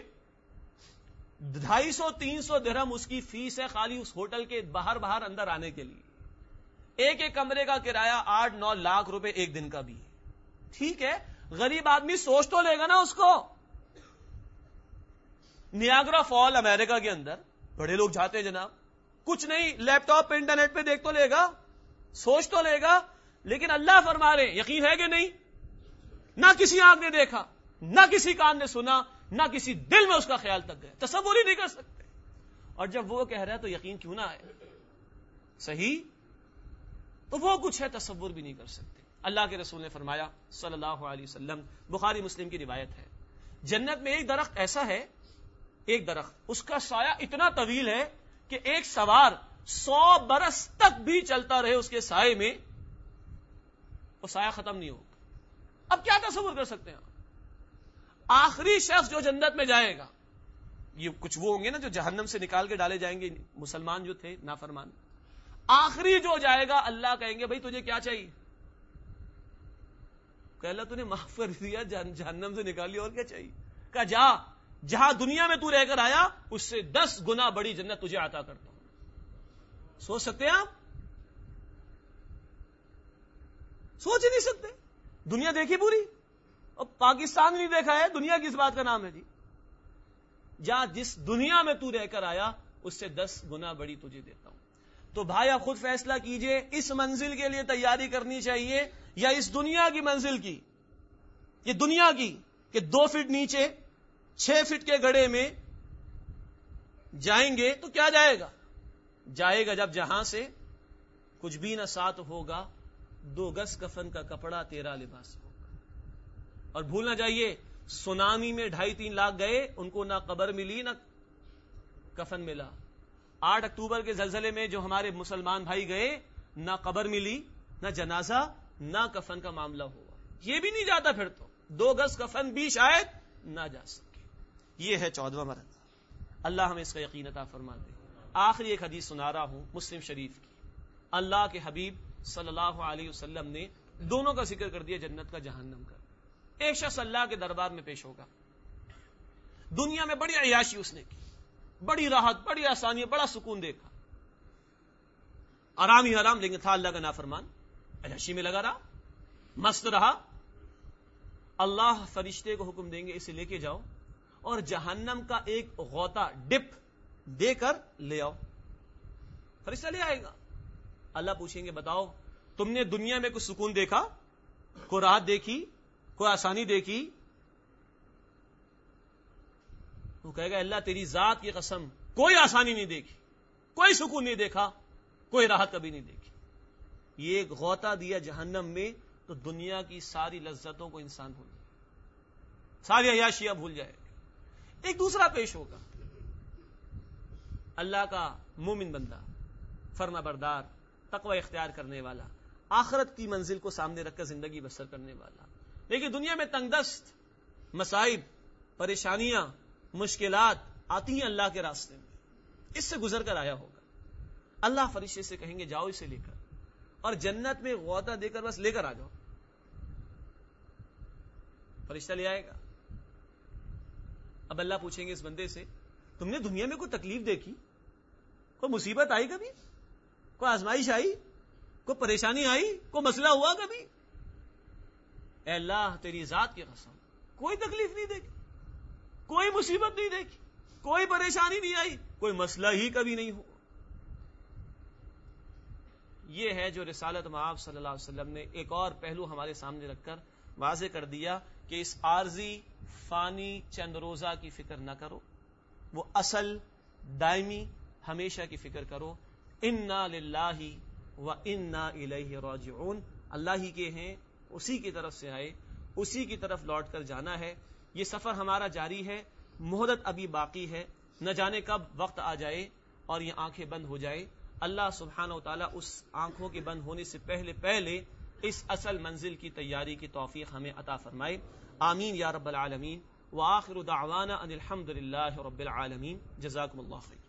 ڈھائی سو تین سو درہم اس کی فیس ہے خالی اس ہوٹل کے باہر باہر اندر آنے کے لیے. ایک ایک کمرے کا کرایہ آٹھ نو لاکھ روپے ایک دن کا بھی ہے. ٹھیک ہے غریب آدمی سوچ تو لے گا نا اس کو. نیاگرا فال امریکہ کے اندر بڑے لوگ جاتے ہیں جناب, کچھ نہیں لیپ ٹاپ پہ انٹرنیٹ پہ دیکھ تو لے گا, سوچ تو لے گا, لیکن اللہ فرما رہے ہیں یقین ہے کہ نہیں, نہ کسی آنکھ نے دیکھا, نہ کسی کان نے سنا, نہ کسی دل میں اس کا خیال تک گیا, تصور ہی نہیں کر سکتے. اور جب وہ کہہ رہا ہے تو یقین کیوں نہ آئے, صحیح, تو وہ کچھ ہے تصور بھی نہیں کر سکتے. اللہ کے رسول نے فرمایا صلی اللہ علیہ وسلم, بخاری مسلم کی روایت ہے, جنت میں ایک درخت ایسا ہے, ایک درخت اس کا سایہ اتنا طویل ہے کہ ایک سوار سو برس تک بھی چلتا رہے اس کے سائے میں, وہ سایہ ختم نہیں ہوگا. اب کیا تصور کر سکتے ہیں, آخری شخص جو جنت میں جائے گا, یہ کچھ وہ ہوں گے نا جو جہنم سے نکال کے ڈالے جائیں گے, مسلمان جو تھے نافرمان, آخری جو جائے گا اللہ کہیں گے بھائی تجھے کیا چاہیے, کہ اللہ تو نے معاف کر دیا, جہنم سے نکالی, اور کیا چاہیے, کہا جا جہاں دنیا میں تو رہ کر آیا اس سے دس گنا بڑی جنت تجھے عطا کرتا ہوں. سوچ سکتے ہیں آپ, سوچ ہی نہیں سکتے. دنیا دیکھی پوری, اور پاکستان نہیں دیکھا ہے, دنیا کس بات کا نام ہے جی. جا جس دنیا میں تو رہ کر آیا اس سے دس گنا بڑی تجھے دیتا ہوں. تو بھائی آپ خود فیصلہ کیجئے, اس منزل کے لیے تیاری کرنی چاہیے یا اس دنیا کی منزل کی. یہ دنیا کی کہ دو فٹ نیچے چھ فٹ کے گڑھے میں جائیں گے تو کیا جائے گا, جائے گا جب جہاں سے کچھ بھی نہ ساتھ ہوگا, دو گز کفن کا کپڑا تیرا لباس ہوگا. اور بھولنا چاہیے سونامی میں ڈھائی تین لاکھ گئے, ان کو نہ قبر ملی نہ کفن ملا. آٹھ اکتوبر کے زلزلے میں جو ہمارے مسلمان بھائی گئے, نہ قبر ملی, نہ جنازہ, نہ کفن کا معاملہ ہوا. یہ بھی نہیں جاتا پھر تو دو گز کفن بھی شاید نہ جا سکے. یہ ہے چودواں مرحلہ. اللہ ہمیں اس کا یقین عطا فرما دے. آخری ایک حدیث سنا رہا ہوں مسلم شریف کی. اللہ کے حبیب صلی اللہ علیہ وسلم نے دونوں کا ذکر کر دیا, جنت کا جہنم کا. ایک شخص اللہ کے دربار میں پیش ہوگا, دنیا میں بڑی عیاشی اس نے کی, بڑی راحت, بڑی آسانی, بڑا سکون دیکھا, آرام ہی آرام, لیکن تھا اللہ کا نافرمان, عیاشی میں لگا رہا, مست رہا. اللہ فرشتے کو حکم دیں گے اسے لے کے جاؤ اور جہنم کا ایک غوطہ ڈپ دے کر لے آؤ. فرشتہ لے آئے گا. اللہ پوچھیں گے بتاؤ تم نے دنیا میں کچھ سکون دیکھا, کوئی راحت دیکھی, کوئی آسانی دیکھی؟ وہ کہے گا اللہ تیری ذات کی قسم کوئی آسانی نہیں دیکھی, کوئی سکون نہیں دیکھا, کوئی راحت کبھی نہیں دیکھی. یہ ایک غوطہ دیا جہنم میں تو دنیا کی ساری لذتوں کو انسان بھول جائے, ساری عیاشیاں بھول جائے. ایک دوسرا پیش ہوگا, اللہ کا مومن بندہ, فرما بردار, تقوی اختیار کرنے والا, آخرت کی منزل کو سامنے رکھ کر زندگی بسر کرنے والا, لیکن دنیا میں تنگ دست, مصائب, پریشانیاں, مشکلات آتی ہیں اللہ کے راستے میں, اس سے گزر کر آیا ہوگا. اللہ فرشتے سے کہیں گے جاؤ اسے لے کر, اور جنت میں غوطہ دے کر بس لے کر آ جاؤ. فرشتہ لے آئے گا. اب اللہ پوچھیں گے اس بندے سے تم نے دنیا میں کوئی تکلیف دیکھی, کوئی مصیبت آئی کبھی, کوئی آزمائش آئی, کوئی پریشانی آئی, کوئی مسئلہ ہوا کبھی؟ اے اللہ تیری ذات کی قسم کوئی تکلیف نہیں دیکھی, کوئی مصیبت نہیں دیکھی, کوئی پریشانی نہیں آئی, کوئی مسئلہ ہی کبھی نہیں ہوا. یہ ہے جو رسالت مآب صلی اللہ علیہ وسلم نے ایک اور پہلو ہمارے سامنے رکھ کر واضح کر دیا کہ اس عارضی فانی چند روزہ کی فکر نہ کرو, وہ اصل دائمی ہمیشہ کی فکر کرو. انا للہ و انا الیہ راجعون, اللہ ہی کے ہیں, اسی کی طرف سے آئے, اسی کی طرف لوٹ کر جانا ہے. یہ سفر ہمارا جاری ہے, مہلت ابھی باقی ہے, نہ جانے کب وقت آ جائے اور یہ آنکھیں بند ہو جائے. اللہ سبحانہ و تعالیٰ اس آنکھوں کے بند ہونے سے پہلے پہلے اس اصل منزل کی تیاری کی توفیق ہمیں عطا فرمائے. آمین یا رب العالمین. وآخر دعوانا ان الحمد للہ رب العالمین. جزاکم اللہ خیر.